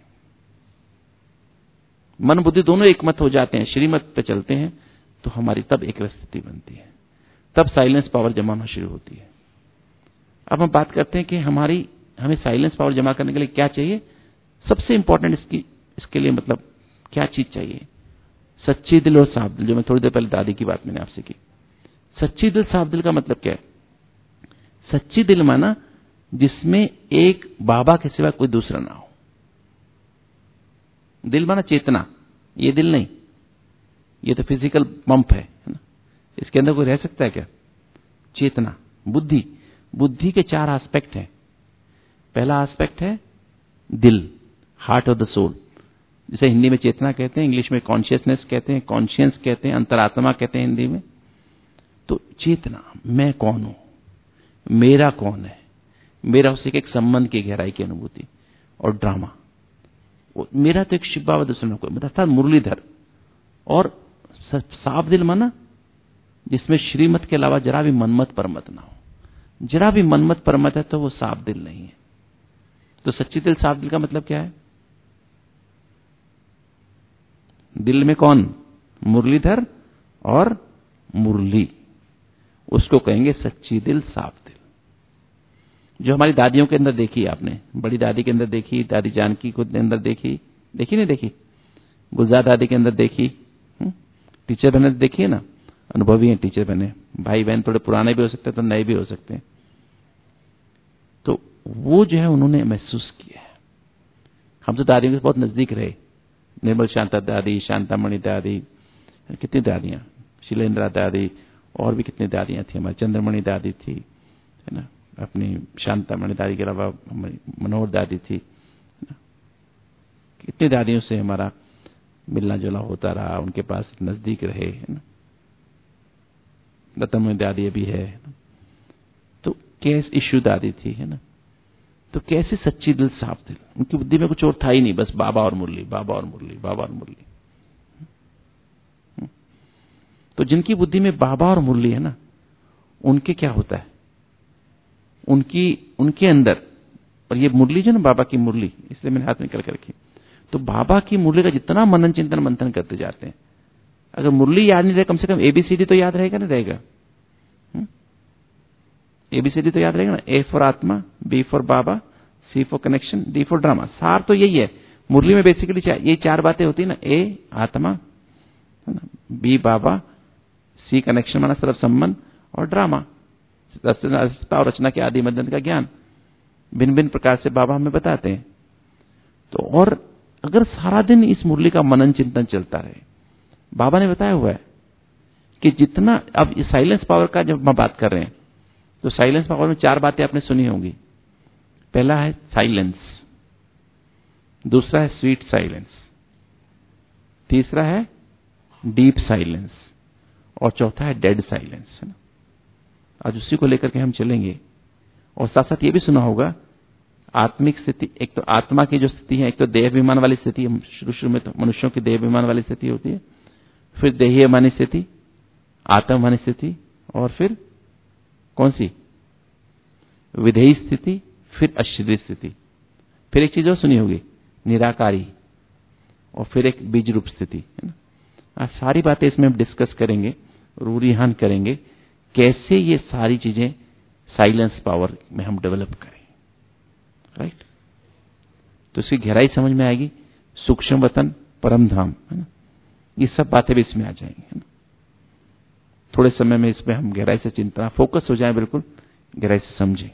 मन बुद्धि दोनों एकमत हो जाते हैं, श्रीमत पे चलते हैं तो हमारी तब एक रस स्थिति बनती है, तब साइलेंस पावर जमा होना शुरू होती है। अब हम बात करते हैं कि हमारी हमें साइलेंस पावर जमा करने के लिए क्या चाहिए। सबसे इंपॉर्टेंट इसकी इसके लिए मतलब क्या चीज चाहिए? सच्ची दिल और साफ दिल। जो मैं थोड़ी देर पहले दादी की बात मैंने आपसे की। सच्ची दिल साफ दिल का मतलब क्या है? सच्ची दिल माना जिसमें एक बाबा के सिवा कोई दूसरा ना हो। दिल माना चेतना, ये दिल नहीं, ये तो फिजिकल पंप है ना, इसके अंदर कोई रह सकता है क्या? चेतना, बुद्धि। बुद्धि के चार एस्पेक्ट हैं। पहला एस्पेक्ट है दिल, हार्ट ऑफ द सोल, जिसे हिंदी में चेतना कहते हैं, इंग्लिश में कॉन्शियसनेस कहते हैं, कॉन्शियंस कहते हैं, अंतरात्मा कहते हैं हिंदी में। तो चेतना, मैं कौन हूं, मेरा कौन है, मेरा उससे एक संबंध की गहराई की अनुभूति। और ड्रामा, मेरा तो एक शिव बाबा दूसरा कोई, मतलब मुरलीधर। और साफ दिल माना जिसमें श्रीमत के अलावा जरा भी मनमत परमत ना हो। जरा भी मनमत परमत है तो वो साफ दिल नहीं है। तो सच्ची दिल साफ दिल का मतलब क्या है? दिल में कौन? मुरलीधर और मुरली, उसको कहेंगे सच्ची दिल साफ दिल। जो हमारी दादियों के अंदर देखी आपने, बड़ी दादी के अंदर देखी, दादी जानकी को अंदर देखी, देखी नहीं देखी? गुलजार दादी के अंदर देखी, टीचर बहने देखी है ना, अनुभवी हैं टीचर बहने। भाई बहन थोड़े पुराने भी हो सकते हैं तो नए भी हो सकते हैं। तो वो जो है उन्होंने महसूस किया है। हम तो दादियों के बहुत नजदीक रहे। निर्मल शांता दादी, शांतामणि दादी, कितनी दादियां, शिलेंद्रा दादी, और भी कितनी दादियां थी हमारी, चंद्रमणि दादी थी, है ना, अपनी शांतामणि दादी के अलावा मनोहर दादी थी, कितनी दादियों से हमारा मिलना जुलना होता रहा, उनके पास नजदीक रहे, है ना। लतामणि दादी अभी है, तो कैस इशू दादी थी, है ना। तो कैसे सच्ची दिल साफ दिल, उनकी बुद्धि में कुछ और था ही नहीं, बस बाबा और मुरली, बाबा और मुरली, बाबा और मुरली। तो जिनकी बुद्धि में बाबा और मुरली है ना, उनके क्या होता है, उनकी उनके अंदर, और ये मुरली जो ना बाबा की मुरली, इसलिए मैंने हाथ में निकल कर रखी, तो बाबा की मुरली का जितना मनन चिंतन मंथन करते जाते हैं, अगर मुरली याद नहीं रहे, कम से कम एबीसीडी तो याद रहेगा, नहीं रहेगा? एबीसीडी तो याद रहेगा ना, ए फॉर आत्मा, बी फॉर बाबा, C for connection, D for drama. सार तो यही है मुरली में, बेसिकली ये चार बातें होती है ना, ए आत्मा, बी बाबा, सी कनेक्शन माना सर्व संबंध, और ड्रामा रचना और रचना के आदि मध्य का ज्ञान। भिन्न भिन्न प्रकार से बाबा हमें बताते हैं। तो और अगर सारा दिन इस मुरली का मनन चिंतन चलता रहे, बाबा ने बताया हुआ है कि जितना, अब इस साइलेंस पावर का जब हम बात कर रहे हैं तो साइलेंस पावर में चार बातें आपने सुनी होंगी। पहला है साइलेंस, दूसरा है स्वीट साइलेंस, तीसरा है डीप साइलेंस, और चौथा है डेड साइलेंस, है ना। आज उसी को लेकर के हम चलेंगे। और साथ साथ ये भी सुना होगा आत्मिक स्थिति, एक तो आत्मा की जो स्थिति है, एक तो देह अभिमान वाली स्थिति, शुरू शुरू में तो मनुष्यों की देह अभिमान वाली स्थिति होती है, फिर देही अभिमानी स्थिति, आत्माभिमानी स्थिति, और फिर कौन सी, विधेयी स्थिति, फिर अशरीरी स्थिति, फिर एक चीज और सुनी होगी निराकारी, और फिर एक बीज रूप स्थिति, है ना। आज सारी बातें इसमें हम डिस्कस करेंगे, रूरिहान करेंगे, कैसे ये सारी चीजें साइलेंस पावर में हम डेवलप करें, राइट। तो इसकी गहराई समझ में आएगी, सूक्ष्म वतन परम धाम, है ना, ये सब बातें भी इसमें आ जाएंगी, है ना। थोड़े समय में इसमें हम गहराई से चिंता, फोकस हो जाए, बिल्कुल गहराई से समझें।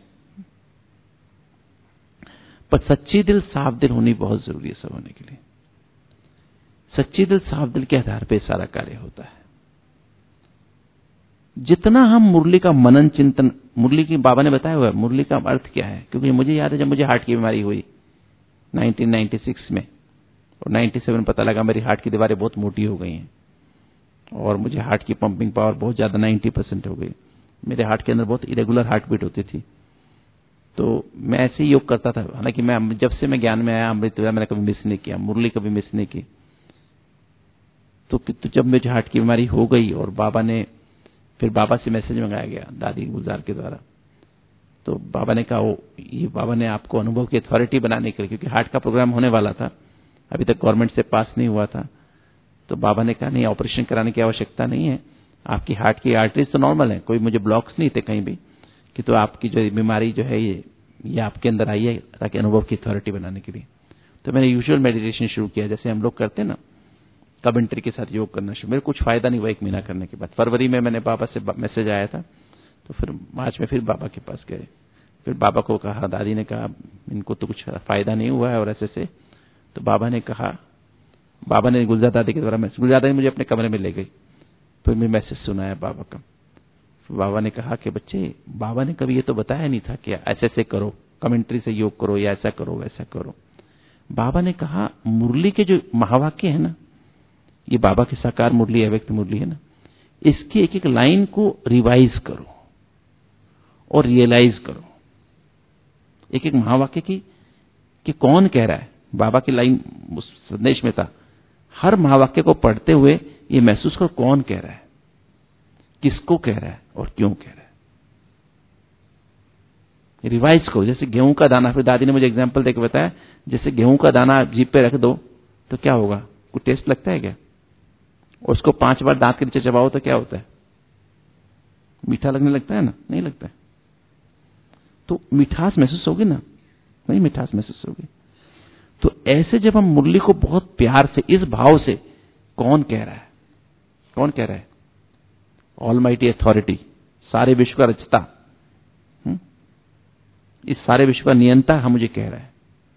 पर सच्ची दिल साफ दिल होनी बहुत जरूरी है सब होने के लिए। सच्ची दिल साफ दिल के आधार पर सारा कार्य होता है। जितना हम मुरली का मनन चिंतन, मुरली की बाबा ने बताया हुआ है मुरली का अर्थ क्या है, क्योंकि मुझे याद है जब मुझे हार्ट की बीमारी हुई नाइनटीन नाइंटी सिक्स में, और नाइंटी सेवन पता लगा मेरी हार्ट की दीवारें बहुत मोटी हो गई हैं, और मुझे हार्ट की पंपिंग पावर बहुत ज्यादा नाइंटी परसेंट हो गई। मेरे हार्ट के अंदर बहुत इरेगुलर हार्ट बीट होती थी। तो मैं ऐसे ही योग करता था, हालांकि मैं जब से मैं ज्ञान में आया अमृत वेला मैंने कभी मिस नहीं किया, मुरली कभी मिस नहीं की। तो, तो जब मुझे हार्ट की बीमारी हो गई और बाबा ने, फिर बाबा से मैसेज मंगाया गया दादी गुलजार के द्वारा, तो बाबा ने कहा वो ये बाबा ने आपको अनुभव की अथॉरिटी बनाने के लिए, क्योंकि हार्ट का प्रोग्राम होने वाला था, अभी तक गवर्नमेंट से पास नहीं हुआ था, तो बाबा ने कहा नहीं ऑपरेशन कराने की आवश्यकता नहीं है, आपकी हार्ट की आर्टरीज तो नॉर्मल है, कोई मुझे ब्लॉक्स नहीं थे कहीं भी, कि तो आपकी जो बीमारी जो है ये ये आपके अंदर आई है ताकि अनुभव की अथॉरिटी बनाने के लिए। तो मैंने यूजुअल मेडिटेशन शुरू किया, जैसे हम लोग करते हैं ना, कमेंट्री के साथ योग करना शुरू। मेरे कुछ फायदा नहीं हुआ एक महीना करने के बाद। फरवरी में मैंने बाबा से मैसेज आया था, तो फिर मार्च में फिर बाबा के पास गए, फिर बाबा को कहा, दादी ने कहा इनको तो कुछ फायदा नहीं हुआ है और ऐसे से। तो बाबा ने कहा, बाबा ने गुलजार दादी के द्वारा मैसेज, गुलजार दादी मुझे अपने कमरे में ले गई, फिर मैं मैसेज सुनाया बाबा का। बाबा ने कहा कि बच्चे, बाबा ने कभी ये तो बताया नहीं था कि ऐसे ऐसे करो, कमेंट्री से योग करो, या ऐसा करो वैसा करो। बाबा ने कहा मुरली के जो महावाक्य है ना, ये बाबा की साकार मुरली है, व्यक्त मुरली है ना, इसकी एक एक लाइन को रिवाइज करो और रियलाइज करो। एक एक महावाक्य की कि कौन कह रहा है, बाबा की लाइन उस संदेश में था, हर महावाक्य को पढ़ते हुए ये महसूस करो कौन कह रहा है, किसको कह रहा है और क्यों कह रहा है। रिवाइज करो, जैसे गेहूं का दाना, फिर दादी ने मुझे एग्जांपल देकर बताया, जैसे गेहूं का दाना जीभ पे रख दो तो क्या होगा, कोई टेस्ट लगता है क्या? उसको पांच बार दांत के नीचे चबाओ तो क्या होता है, मीठा लगने लगता है ना, नहीं लगता है। तो मिठास महसूस होगी ना, नहीं मिठास महसूस होगी। तो ऐसे जब हम मुरली को बहुत प्यार से, इस भाव से, कौन कह रहा है, कौन कह रहा है, ऑलमाइटी अथॉरिटी, सारे विश्व का रचता, हुँ? इस सारे विश्व का नियंता हम मुझे कह रहा है,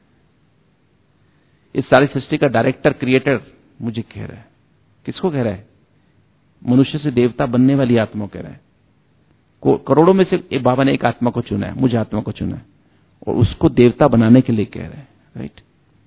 इस सारी सृष्टि का डायरेक्टर क्रिएटर मुझे कह रहा है। किसको कह रहा है? मनुष्य से देवता बनने वाली आत्मा कह रहा है। करोड़ों में से एक बाबा ने एक आत्मा को चुना है, मुझे आत्मा को चुना है, और उसको देवता बनाने के लिए कह रहा है, राइट।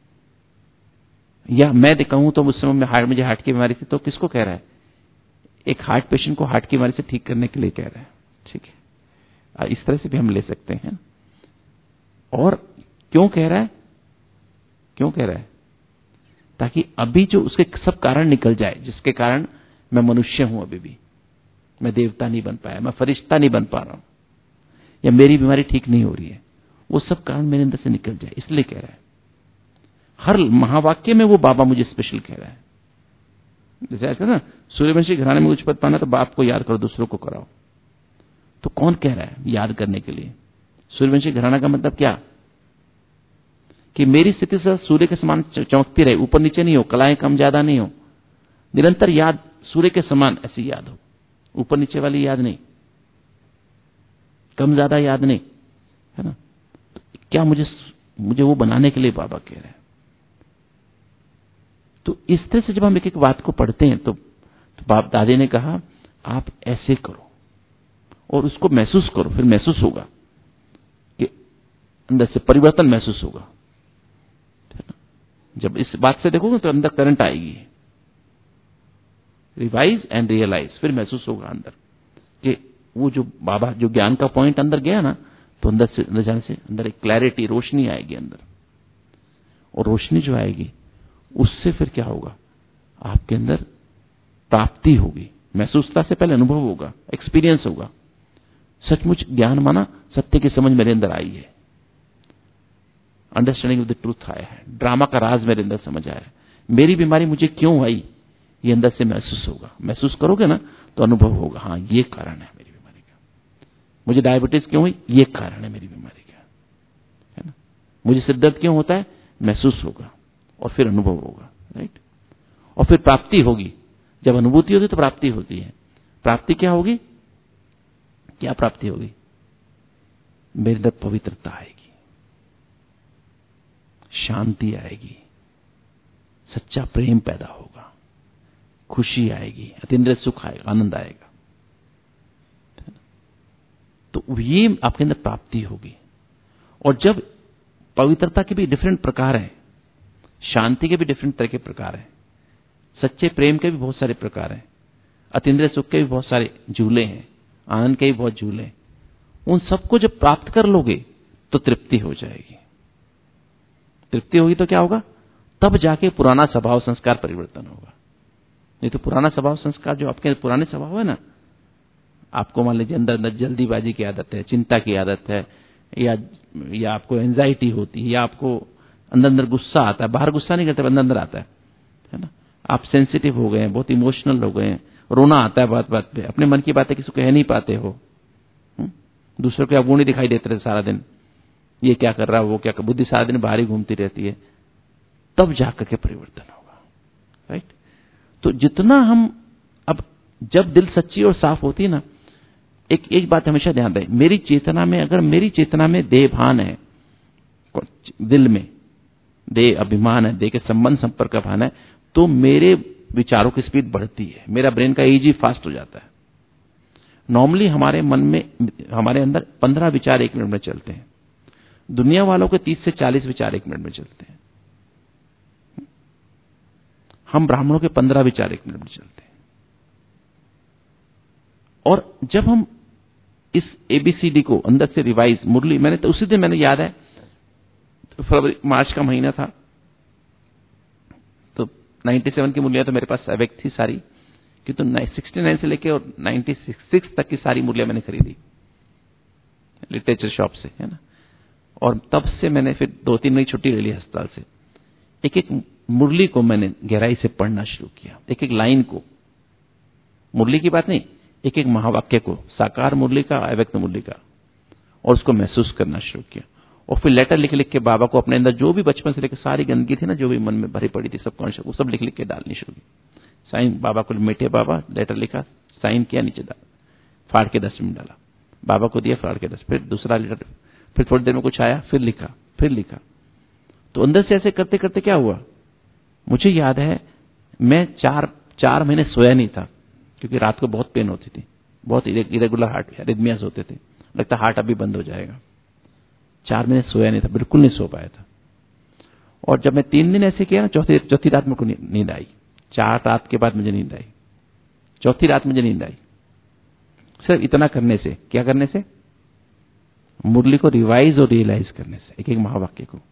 या मैं कहूं तो उस समय में हार्ट, मुझे हार्ट की बीमारी थी, तो किसको कह रहा है? एक हार्ट पेशेंट को हार्ट की बीमारी से ठीक करने के लिए कह रहा है, ठीक है। इस तरह से भी हम ले सकते हैं। और क्यों कह रहा है, क्यों कह रहा है? ताकि अभी जो उसके सब कारण निकल जाए, जिसके कारण मैं मनुष्य हूं, अभी भी मैं देवता नहीं बन पाया, मैं फरिश्ता नहीं बन पा रहा हूं, या मेरी बीमारी ठीक नहीं हो रही है, वो सब कारण मेरे अंदर से निकल जाए, इसलिए कह रहा है। हर महावाक्य में वो बाबा मुझे स्पेशल कह रहा है। जैसे ऐसा ना, सूर्यवंशी घराने में उच्च पद पाना तो बाप को याद करो, दूसरों को कराओ। तो कौन कह रहा है याद करने के लिए? सूर्यवंशी घराना का मतलब क्या? कि मेरी स्थिति से सूर्य के समान चमकती रहे, ऊपर नीचे नहीं हो, कलाएं कम ज्यादा नहीं हो, निरंतर याद सूर्य के समान ऐसी याद हो, ऊपर नीचे वाली याद नहीं, कम ज्यादा याद नहीं, है ना? तो क्या मुझे मुझे वो बनाने के लिए बाबा कह रहे हैं। तो इस तरह से जब हम एक एक बात को पढ़ते हैं तो, तो बाप दादी ने कहा आप ऐसे करो और उसको महसूस करो, फिर महसूस होगा कि अंदर से परिवर्तन महसूस होगा। जब इस बात से देखोगे तो अंदर करंट आएगी, रिवाइज एंड रियलाइज, फिर महसूस होगा अंदर कि वो जो बाबा जो ज्ञान का पॉइंट अंदर गया ना, तो अंदर से अंदर जाने से अंदर एक क्लैरिटी, रोशनी आएगी अंदर, और रोशनी जो आएगी उससे फिर क्या होगा, आपके अंदर प्राप्ति होगी, महसूसता से पहले अनुभव होगा, एक्सपीरियंस होगा, सचमुच ज्ञान माना सत्य की समझ मेरे अंदर आई है, अंडरस्टैंडिंग ऑफ द ट्रूथ आया है, ड्रामा का राज मेरे अंदर समझ आया है, मेरी बीमारी मुझे क्यों आई ये अंदर से महसूस होगा। महसूस करोगे ना तो अनुभव होगा, हाँ ये कारण है मेरी बीमारी का, मुझे डायबिटीज क्यों हुई, ये कारण है मेरी बीमारी का, है ना? मुझे सिर दर्द क्यों होता है, महसूस होगा और फिर अनुभव होगा, राइट? और फिर प्राप्ति होगी, जब अनुभूति होती है तो प्राप्ति होती है। प्राप्ति क्या होगी, क्या प्राप्ति होगी, मेरे अंदर पवित्रता आएगी, शांति आएगी, सच्चा प्रेम पैदा होगा, खुशी आएगी, अतीन्द्रिय सुख आएगा, आनंद आएगा। तो ये आपके अंदर प्राप्ति होगी। और जब पवित्रता के भी डिफरेंट प्रकार हैं, शांति के भी डिफरेंट तरह के प्रकार हैं, सच्चे प्रेम के भी बहुत सारे प्रकार हैं, अतीन्द्रिय सुख के भी बहुत सारे झूले हैं, आनंद के भी बहुत झूले हैं, उन सबको जब प्राप्त कर लोगे तो तृप्ति हो जाएगी। तृप्ति होगी तो क्या होगा, तब जाके पुराना स्वभाव संस्कार परिवर्तन होगा। नहीं तो पुराना स्वभाव संस्कार जो आपके पुराने स्वभाव है ना, आपको मान लीजिए अंदर अंदर जल्दीबाजी की आदत है, चिंता की आदत है, या या आपको एंजाइटी होती है, या आपको अंदर अंदर गुस्सा आता है, बाहर गुस्सा नहीं करते, अंदर अंदर आता है, है ना? आप सेंसिटिव हो गए हैं, बहुत इमोशनल हो गए हैं, रोना आता है बात बात पे, अपने मन की बातें किसी को कह नहीं पाते हो, दूसरों के अवगुणी दिखाई देते रहते सारा दिन, ये क्या कर रहा है, वो क्या कर, बुद्धि सारा दिन बाहर ही घूमती रहती है, तब जाकर के परिवर्तन होगा, राइट? तो जितना हम अब जब दिल सच्ची और साफ होती है ना, एक एक बात हमेशा ध्यान रहे, मेरी चेतना में, अगर मेरी चेतना में देह भान है, दिल में देह अभिमान है, देह के संबंध संपर्क का भान है, तो मेरे विचारों की स्पीड बढ़ती है, मेरा ब्रेन का ईजी फास्ट हो जाता है। नॉर्मली हमारे मन में, हमारे अंदर पंद्रह विचार एक मिनट में चलते हैं, दुनिया वालों के तीस से चालीस विचार एक मिनट में चलते हैं, हम ब्राह्मणों के पंद्रह विचार एक मिनट में चलते हैं। और जब हम इस एबीसीडी को अंदर से रिवाइज, मुरली मैंने तो उसी दिन, मैंने याद है तो फरवरी मार्च का महीना था, तो सत्तानवे की मुरलियां तो मेरे पास अवेक थी सारी, कि तो उनहत्तर से लेके और छियानवे तक की सारी मुरलियां मैंने खरीदी लिटरेचर शॉप से, है ना? और तब से मैंने फिर दो तीन महीने छुट्टी ले ली अस्पताल से, एक एक मुरली को मैंने गहराई से पढ़ना शुरू किया, एक एक लाइन को, मुरली की बात नहीं, एक एक महावाक्य को, साकार मुरली का, अव्यक्त मुरली का, और उसको महसूस करना शुरू किया। और फिर लेटर लिख लिख के बाबा को अपने अंदर जो भी बचपन से लेकर सारी गंदगी थी ना, जो भी मन में भरी पड़ी थी सब कॉन्शियस, वो सब लिख लिख के डालनी शुरू की। साइन बाबा को, मीठे बाबा, लेटर लिखा, साइन किया, नीचे डाला, फाड़ के डस्टबिन डाला, बाबा को दिया, फाड़ के डस्ट, फिर दूसरा लेटर, फिर थोड़ी देर में कुछ आया, फिर लिखा, फिर लिखा। तो अंदर से ऐसे करते करते क्या हुआ, मुझे याद है मैं चार चार महीने सोया नहीं था, क्योंकि रात को बहुत पेन होती थी, बहुत इरेगुलर हार्ट अरिथमियास होते थे, लगता हार्ट अभी बंद हो जाएगा। चार महीने सोया नहीं था, बिल्कुल नहीं सो पाया था। और जब मैं तीन दिन ऐसे किया ना, चौथी चौथी रात में को नींद आई, चार रात के बाद मुझे नींद आई, चौथी रात मुझे नींद आई, सिर्फ इतना करने से। क्या करने से? मुरली को रिवाइज और रियलाइज करने से, एक एक महावाक्य को।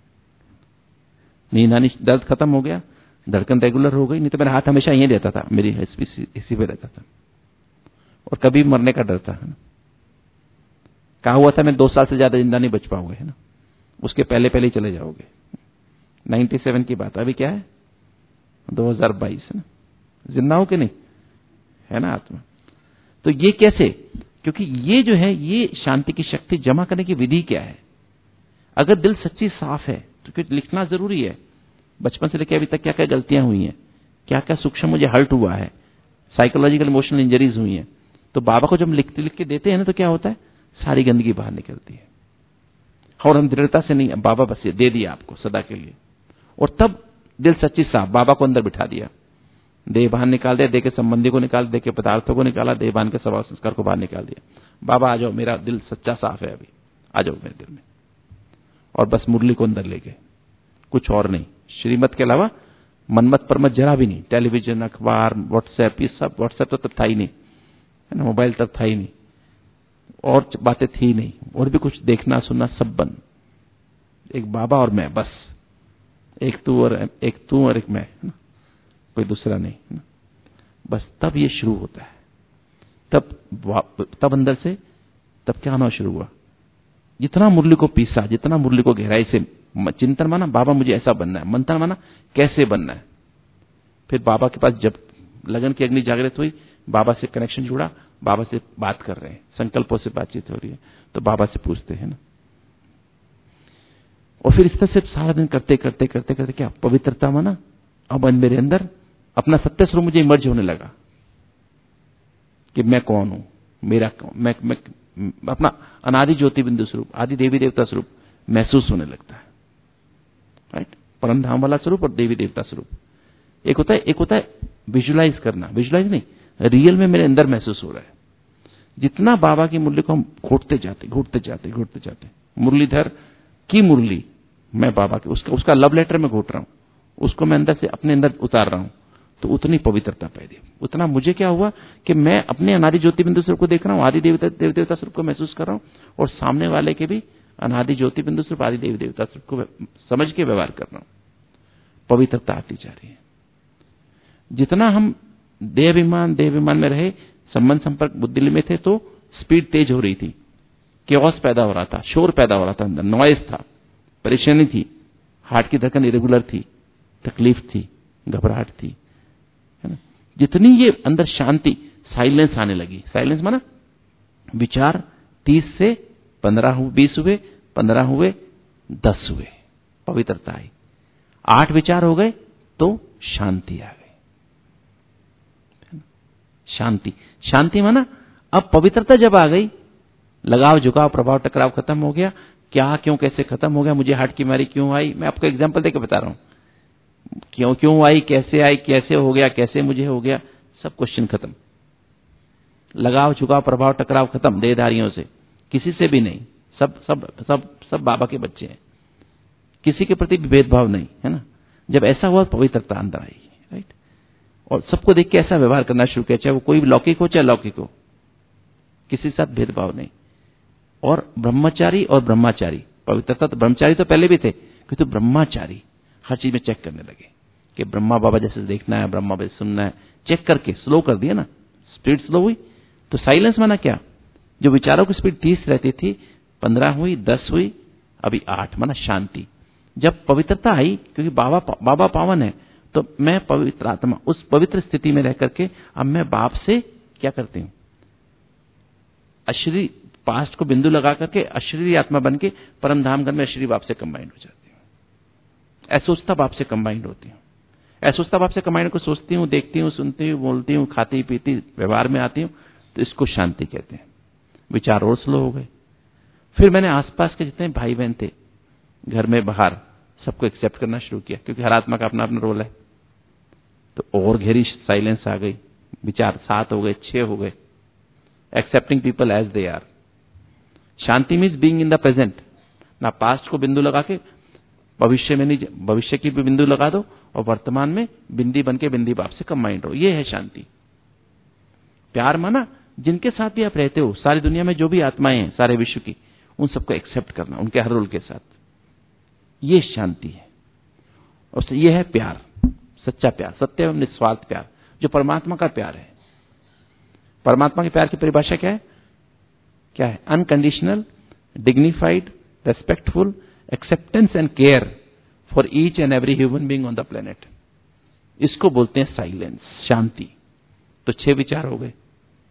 नींद आनी, दर्द खत्म हो गया, धड़कन रेगुलर हो गई, नहीं तो मेरा हाथ हमेशा यहीं रहता था, मेरी इसी पे रहता था, और कभी मरने का डर था, है ना? कहा हुआ था मैं दो साल से ज्यादा जिंदा नहीं बच पाओगे, है ना? उसके पहले पहले ही चले जाओगे। सत्तानवे की बात, अभी क्या है दो हज़ार बाईस, है ना? जिंदा हो कि नहीं, है ना आत्मा? तो ये कैसे क्योंकि ये जो है, ये शांति की शक्ति जमा करने की विधि क्या है? अगर दिल सच्ची साफ है तो कुछ लिखना जरूरी है। बचपन से लेकर अभी तक क्या क्या गलतियां हुई हैं, क्या क्या सूक्ष्म मुझे हर्ट हुआ है, साइकोलॉजिकल इमोशनल इंजरीज हुई हैं, तो बाबा को जब लिख लिख के देते हैं ना, तो क्या होता है, सारी गंदगी बाहर निकलती है। और हम दृढ़ता से नहीं, बाबा बस ये दे दिया आपको सदा के लिए, और तब दिल सच्ची साफ, बाबा को अंदर बिठा दिया, देह बाहर निकाल दिया, देह के संबंधी को निकाल, देह के पदार्थों को निकाला, देह बाहर के स्वभाव संस्कार को बाहर निकाल दिया। बाबा आ जाओ, मेरा दिल सच्चा साफ है, अभी आ जाओ मेरे दिल में, और बस मुरली को अंदर ले गए, कुछ और नहीं। श्रीमत के अलावा मनमत परमत जरा भी नहीं। टेलीविजन, अखबार, व्हाट्सएप, ये सब, व्हाट्सएप तो तब था ही नहीं, है ना, मोबाइल तब था ही नहीं, और बातें थी नहीं, और भी कुछ देखना सुनना सब बंद। एक बाबा और मैं, बस एक तू और एक तू और एक मैं, है ना, कोई दूसरा नहीं, है ना? बस तब ये शुरू होता है। तब तब अंदर से तब क्या होना शुरू हुआ, जितना मुरली को पीसा, जितना मुरली को गहराई से चिंतन माना, बाबा मुझे ऐसा बनना है, मंथन माना कैसे बनना है। फिर बाबा के पास जब लगन की अग्नि जागृत हुई, बाबा से कनेक्शन जुड़ा, बाबा से बात कर रहे हैं, संकल्पों से बातचीत हो रही है, तो बाबा से पूछते हैं ना, और फिर इस तरह से सारा दिन करते करते करते करते क्या पवित्रता माना, अब मेरे अंदर अपना सत्य स्वरूप मुझे इमर्ज होने लगा कि मैं कौन हूं, मेरा मैं, मैं अपना अनादि ज्योति बिंदु स्वरूप, आदि देवी देवता स्वरूप महसूस होने लगता है, राइट। परम धाम वाला स्वरूप और देवी देवता स्वरूप एक होता है, एक होता है विजुलाइज करना, विजुलाइज नहीं, रियल में मेरे अंदर महसूस हो रहा है। जितना बाबा की मुरली को हम घोटते जाते घोटते जाते घोटते जाते, मुरलीधर की मुरली मैं बाबा के, उसका उसका लव लेटर में घोट रहा हूं, उसको मैं अंदर से अपने अंदर उतार रहा हूं, तो उतनी पवित्रता पैदा, उतना मुझे क्या हुआ कि मैं अपने अनादि ज्योति बिंदु स्वरूप को देख रहा हूं, आदि देवता देव देवता स्वरूप को महसूस कर रहा हूं, और सामने वाले के भी अनादि ज्योति बिंदु स्वरूप, आदि देवी देवता स्वरूप को समझ के व्यवहार कर रहा हूं। पवित्रता आती जा रही है। जितना हम देहाभिमान देहाभिमान में रहे, संबंध संपर्क बुद्धि में थे, तो स्पीड तेज हो रही थी, केओस पैदा हो रहा था, शोर पैदा हो रहा था, अंदर नॉइज था, परेशानी थी, हार्ट की धड़कन इरेगुलर थी, तकलीफ थी, घबराहट थी, है ना। जितनी ये अंदर शांति, साइलेंस आने लगी, साइलेंस माना विचार तीस से पंद्रह हुए, बीस हुए, पंद्रह हुए, दस हुए, पवित्रता आई। आठ विचार हो गए तो शांति आ गई। शांति, शांति माना अब पवित्रता जब आ गई, लगाव झुकाव प्रभाव टकराव खत्म हो गया। क्या क्यों कैसे खत्म हो गया, मुझे हार्ट की बीमारी क्यों आई, मैं आपको एग्जांपल देकर बता रहा हूं, क्यों क्यों आई, कैसे आई, कैसे हो गया, कैसे मुझे हो गया, सब क्वेश्चन खत्म। लगाव झुकाव प्रभाव टकराव खत्म, देहधारियों से, किसी से भी नहीं, सब सब सब सब बाबा के बच्चे हैं, किसी के प्रति भी भेदभाव नहीं, है ना। जब ऐसा हुआ पवित्रता अंदर आई, राइट। और सबको देख के ऐसा व्यवहार करना शुरू किया, चाहे वो कोई भी लौकिक हो चाहे लौकिक हो, किसी के साथ भेदभाव नहीं। और ब्रह्मचारी और ब्रह्मचारी, पवित्रता तो ब्रह्मचारी तो पहले भी थे, किंतु ब्रह्मचारी हर चीज में चेक करने लगे कि ब्रह्मा बाबा जैसे देखना है, ब्रह्मा जैसे सुनना है, चेक करके स्लो कर दिया ना, स्पीड स्लो हुई। तो साइलेंस माना क्या, जो विचारों की स्पीड तीस रहती थी, पंद्रह हुई, दस हुई, अभी आठ, माना शांति। जब पवित्रता आई, क्योंकि बाबा बाबा पावन है, तो मैं पवित्र आत्मा, उस पवित्र स्थिति में रह करके अब मैं बाप से क्या करती हूं, अश्री पास्ट को बिंदु लगा करके अश्रीरी आत्मा बन के परम धाम घर में अश्री बाप से कंबाइंड हो जाती हूं, असोचता बाप से कंबाइंड होती हूं। असोचता बाप से कंबाइंड को सोचती हूं, देखती हूं, सुनती हूं, बोलती हूं, खाती पीती व्यवहार में आती हूं, तो इसको शांति कहते हैं। विचार और स्लो हो गए। फिर मैंने आसपास के जितने भाई बहन थे, घर में बाहर, सबको एक्सेप्ट करना शुरू किया, क्योंकि हर आत्मा का अपना अपना रोल है। तो और गहरी साइलेंस आ गई, विचार सात हो गए, छह हो गए। Accepting people as they are. शांति means being in the present, ना पास्ट को बिंदु लगा के भविष्य में नहीं, भविष्य की भी बिंदु लगा दो, और वर्तमान में बिंदी बन के बिंदी बाप से कंबाइंड हो, ये है शांति। प्यार माना जिनके साथ भी आप रहते हो, सारी दुनिया में जो भी आत्माएं हैं सारे विश्व की, उन सबको एक्सेप्ट करना, उनके हर रोल के साथ, ये शांति है। और ये है प्यार, सच्चा प्यार, सत्य एवं निस्वार्थ प्यार, जो परमात्मा का प्यार है। परमात्मा के प्यार की परिभाषा क्या है, क्या है? Unconditional, dignified, respectful, acceptance and care for each and every human being on the planet. इसको बोलते हैं साइलेंस, शांति। तो छह विचार हो गए,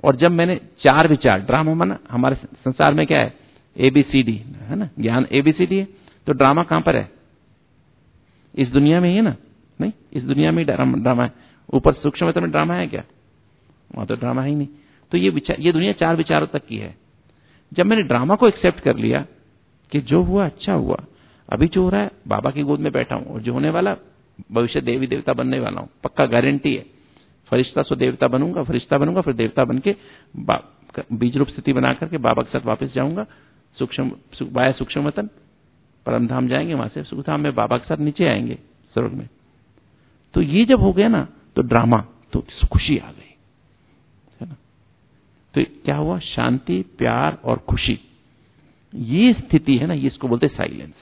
और जब मैंने चार विचार, ड्रामा माना हमारे संसार में क्या है, ए बी सी डी है ना, ज्ञान ए बी सी डी है, तो ड्रामा कहां पर है, इस दुनिया में ही है ना, नहीं इस दुनिया में ड्रामा है, ऊपर सूक्ष्म में ड्रामा है क्या, वहां तो ड्रामा है ही नहीं। तो ये विचार, ये दुनिया चार विचारों तक की है। जब मैंने ड्रामा को एक्सेप्ट कर लिया कि जो हुआ अच्छा हुआ, अभी जो हो रहा है बाबा की गोद में बैठा हूं, और जो होने वाला भविष्य देवी देवता बनने वाला हूं, पक्का गारंटी है, फरिश्ता सो देवता बनूंगा, फरिश्ता बनूंगा, फिर देवता बन के बीज रूप स्थिति बना करके बाबा के साथ वापस जाऊंगा, सूक्ष्म वाया सूक्ष्म वतन परम धाम जाएंगे, वहां से सुखधाम में बाबा के साथ नीचे आएंगे स्वर्ग में। तो ये जब हो गया ना, तो ड्रामा, तो खुशी आ गई, है ना। तो क्या हुआ, शांति, प्यार और खुशी, ये स्थिति है ना, ये इसको बोलते साइलेंस,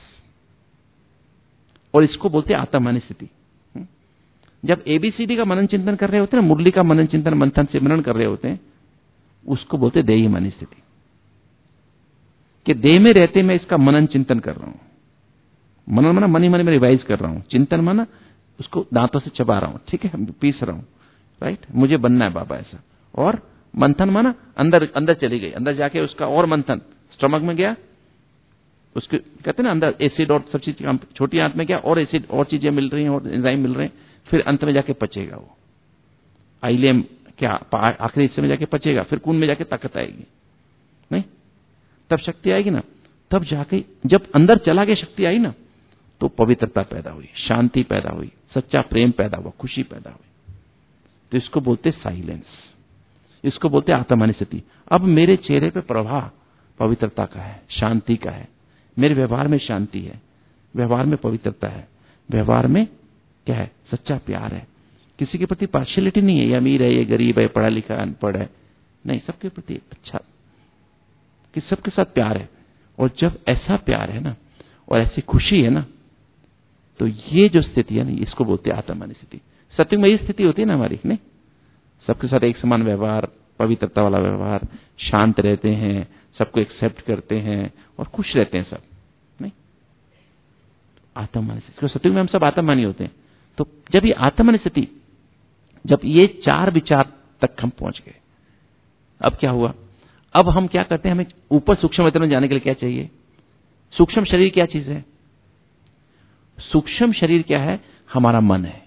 और इसको बोलते आत्महानी स्थिति। जब एबीसीडी का मनन चिंतन कर रहे होते हैं ना, मुरली का मनन चिंतन मंथन सिमरन कर रहे होते हैं, उसको बोलते देही मानी स्थिति, कि देह में रहते मैं इसका मनन चिंतन कर रहा हूं। मनन माना मनी मनी में रिवाइज कर रहा हूं, चिंतन माना उसको दांतों से चबा रहा हूं, ठीक है, पीस रहा हूं, राइट, मुझे बनना है बाबा ऐसा। और मंथन माना अंदर अंदर चली गई, अंदर जाके उसका और मंथन, स्टमक में गया, उसके कहते हैं ना अंदर एसिड और सब चीज, छोटी आंत में गया और एसिड और चीजें मिल रही हैं और एंजाइम मिल रहे हैं, फिर अंत में जाके पचेगा वो, आइलेम क्या आखिरी हिस्से में जाके पचेगा, फिर खून में जाके ताकत आएगी, नहीं तब शक्ति आएगी ना, तब जाके जब अंदर चला गया शक्ति आई ना, तो पवित्रता पैदा हुई, शांति पैदा हुई, सच्चा प्रेम पैदा हुआ, खुशी पैदा हुई। तो इसको बोलते साइलेंस, इसको बोलते आत्महानी स्थिति। अब मेरे चेहरे पे प्रवाह पवित्रता का है, शांति का है, मेरे व्यवहार में शांति है, व्यवहार में पवित्रता है, व्यवहार में क्या है, सच्चा प्यार है, किसी के प्रति पार्शियलिटी नहीं है, ये अमीर है, ये गरीब है, पढ़ा लिखा है, अनपढ़ है, नहीं, सबके प्रति अच्छा, कि सबके साथ प्यार है। और जब ऐसा प्यार है ना, और ऐसी खुशी है ना, तो ये जो स्थिति है ना, इसको बोलते हैं आत्महानी स्थिति। सत्युग में ये स्थिति होती है ना हमारी, नहीं, सबके साथ एक समान व्यवहार, पवित्रता वाला व्यवहार, शांत रहते हैं, सबको एक्सेप्ट करते हैं और खुश रहते हैं सब, नहीं, आत्महानी स्थिति। सत्युग में हम सब आत्महानी होते हैं। तो जब ये आत्महानी स्थिति, जब ये चार विचार तक हम पहुंच गए, अब क्या हुआ, अब हम क्या करते हैं, हमें ऊपर सूक्ष्म वतन में जाने के लिए क्या चाहिए, सूक्ष्म शरीर क्या चीज है, सूक्ष्म शरीर क्या है, हमारा मन है,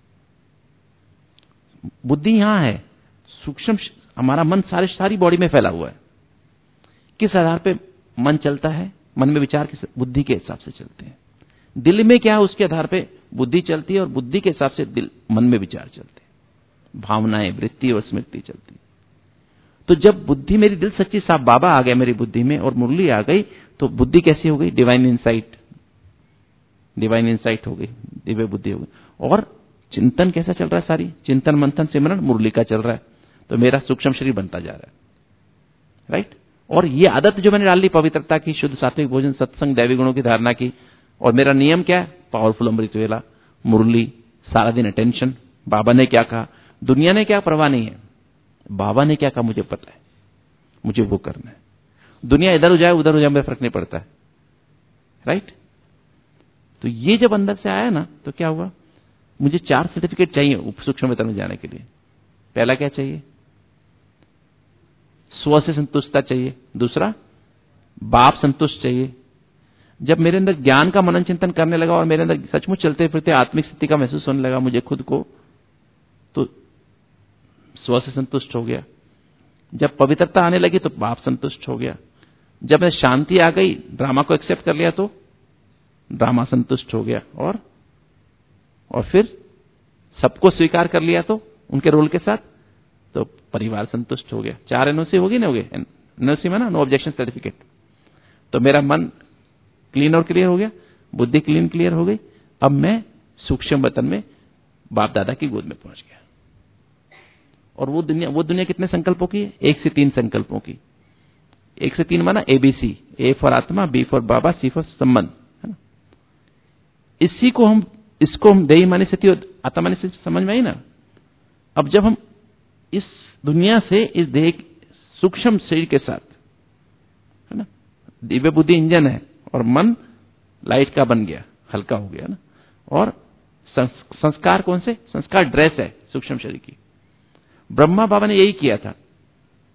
बुद्धि यहां है, सूक्ष्म हमारा मन सारे सारी बॉडी में फैला हुआ है। किस आधार पे मन चलता है, मन में विचार किस बुद्धि के हिसाब से चलते हैं, दिल में क्या है उसके आधार पे बुद्धि चलती है, और बुद्धि के हिसाब से दिल मन में विचार चलते हैं, भावनाएं, वृत्ति और स्मृति चलती है। तो जब बुद्धि मेरी दिल सच्ची साफ, बाबा आ गया मेरी बुद्धि में और मुरली आ गई, तो बुद्धि कैसी हो गई, डिवाइन इंसाइट, डिवाइन इंसाइट हो गई, दिव्य बुद्धि हो गई। और चिंतन कैसा चल रहा है, सारी चिंतन मंथन सिमरन मुरली का चल रहा है, तो मेरा सूक्ष्म शरीर बनता जा रहा है, राइट। और ये आदत जो मैंने डाल ली पवित्रता की, शुद्ध सात्विक भोजन, सत्संग, दैवी गुणों की धारणा की, और मेरा नियम क्या है, पावरफुल अमृत वेला, मुरली, सारा दिन अटेंशन, बाबा ने क्या कहा, दुनिया ने क्या परवाह नहीं है, बाबा ने क्या कहा मुझे पता है, मुझे वो करना है। दुनिया इधर हो जाए उधर हो जाए मेरा फर्क नहीं पड़ता है, राइट। तो ये जब अंदर से आया ना, तो क्या हुआ, मुझे चार सर्टिफिकेट चाहिए सूक्ष्म वेतन में जाने के लिए। पहला क्या चाहिए, स्व से संतुष्टता चाहिए, दूसरा बाप संतुष्ट चाहिए। जब मेरे अंदर ज्ञान का मनन चिंतन करने लगा और मेरे अंदर सचमुच चलते फिरते आत्मिक स्थिति का महसूस होने लगा मुझे खुद को, तो स्व से संतुष्ट हो गया। जब पवित्रता आने लगी तो बाप संतुष्ट हो गया। जब मैं शांति आ गई, ड्रामा को एक्सेप्ट कर लिया, तो ड्रामा संतुष्ट हो गया। और और फिर सबको स्वीकार कर लिया, तो उनके रोल के साथ, तो परिवार संतुष्ट हो गया। चार एनओसी होगी ना, हो गए एनओसी में ना, नो ऑब्जेक्शन सर्टिफिकेट। तो मेरा मन क्लीन और क्लियर हो गया, बुद्धि क्लीन क्लियर हो गई। अब मैं सूक्ष्म वतन में बाप दादा की गोद में पहुंच गया। और वो दुनिया, वो दुनिया कितने संकल्पों की है, एक से तीन संकल्पों की। एक से तीन माना एबीसी, ए फॉर आत्मा, बी फॉर बाबा, सी फॉर संबंध, है ना। इसी को हम, इसको हम देही मानी स्थिति और आत्मानी स्थिति समझ में आई ना। अब जब हम इस दुनिया से इस देह सूक्ष्म शरीर के साथ, है ना, दिव्य बुद्धि इंजन है और मन लाइट का बन गया, हल्का हो गया ना। और संस्कार कौन से, संस्कार ड्रेस है सूक्ष्म शरीर की। ब्रह्मा बाबा ने यही किया था,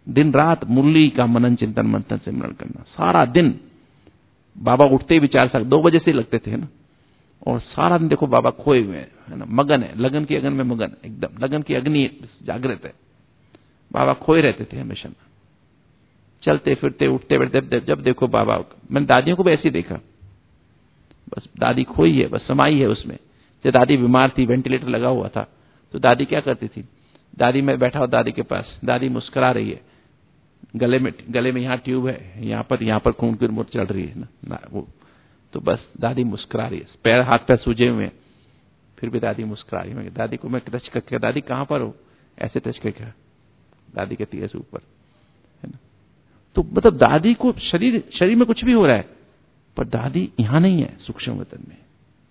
दिन रात मुरली का मनन चिंतन मंथन सिमरन करना, सारा दिन। बाबा उठते ही विचार सागर दो बजे से लगते थे ना, और सारा दिन देखो बाबा खोए हुए हैं, है ना, मगन है, लगन की अगन में मगन, एकदम लगन की अग्नि जागृत है। बाबा खोए रहते थे हमेशा, चलते फिरते उठते बैठते, जब देखो बाबा। मैंने दादियों को भी ऐसे ही देखा, बस दादी खोई है, बस समाई है उसमें। जब दादी बीमार थी, वेंटिलेटर लगा हुआ था, तो दादी क्या करती थी, दादी मैं बैठा हूं दादी के पास, दादी मुस्कुरा रही है, गले में गले में यहाँ ट्यूब है, यहाँ पर यहाँ पर खून की रिमोट चल रही है ना, ना वो तो बस दादी मुस्कुरा रही है, पैर हाथ पैर सूजे हुए हैं, फिर भी दादी मुस्कुरा रही है। दादी को मैं टच करके, दादी कहाँ पर हो, ऐसे टच करके, दादी के तीर से ऊपर, है ना। तो मतलब दादी को शरीर शरीर में कुछ भी हो रहा है, पर दादी यहां नहीं है, सूक्ष्म वतन में,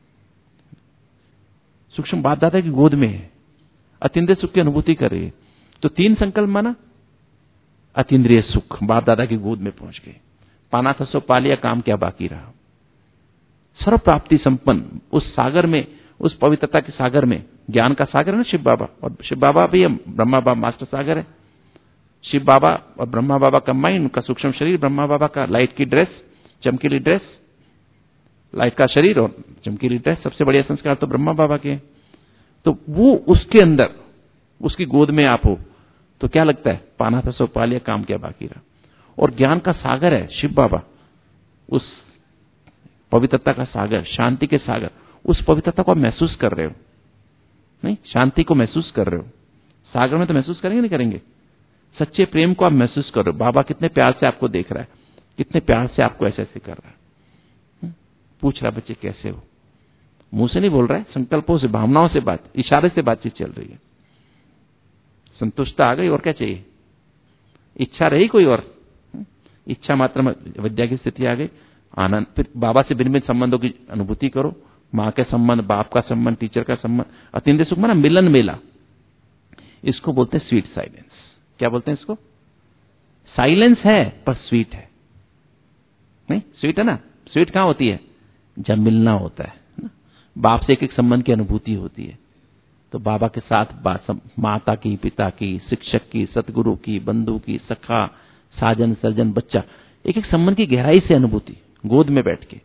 सूक्ष्म बाप दादा की गोद में है, अतीन्द्रिय सुख की अनुभूति कर रही है। तो तीन संकल्प माना, अतीन्द्रिय सुख, बाप दादा की गोद में पहुंच गए, पाना था सो पा लिया, काम क्या बाकी रहा। सर्व प्राप्ति संपन्न उस सागर में, उस पवित्रता के सागर में, ज्ञान का सागर है ना शिव बाबा, और शिव बाबा भी ब्रह्मा बाबा मास्टर सागर है। शिव बाबा और ब्रह्मा बाबा कंबाइन, उनका सूक्ष्म शरीर, ब्रह्मा बाबा का लाइट की ड्रेस, चमकीली ड्रेस, लाइट का शरीर और चमकीली ड्रेस, सबसे बढ़िया संस्कार तो ब्रह्मा बाबा के। तो वो उसके अंदर, उसकी गोद में आप हो, तो क्या लगता है, पाना था सो पा लिया, काम क्या बाकी रहा। और ज्ञान का सागर है शिव बाबा, उस पवित्रता का सागर, शांति के सागर, उस पवित्रता को आप महसूस कर रहे हो, नहीं, शांति को महसूस कर रहे हो। सागर में तो महसूस करेंगे नहीं करेंगे, सच्चे प्रेम को आप महसूस कर रहे हो। बाबा कितने प्यार से आपको देख रहा है, कितने प्यार से आपको ऐसे ऐसे कर रहा है, पूछ रहा बच्चे कैसे हो, मुंह से नहीं बोल रहा है, संकल्पों से, भावनाओं से बात, इशारे से बातचीत चल रही है। संतुष्टता आ गई, और क्या चाहिए, इच्छा रही कोई और, इच्छा मात्र में विद्या की स्थिति आ गई, आनंद। फिर बाबा से भिन्न भिन्न संबंधों की अनुभूति करो, माँ के संबंध, बाप का संबंध, टीचर का संबंध, अतीन्द्रिय सुख माना मिलन मेला। इसको बोलते हैं स्वीट साइलेंस। क्या बोलते हैं इसको, साइलेंस है पर स्वीट है, नहीं स्वीट है ना। स्वीट कहां होती है, जब मिलना होता है ना, बाप से एक एक संबंध की अनुभूति होती है। तो बाबा के साथ बात, माता की, पिता की, शिक्षक की, सतगुरु की, बंधु की, सखा, साजन, सर्जन, बच्चा, एक एक संबंध की गहराई से अनुभूति, गोद में बैठ के।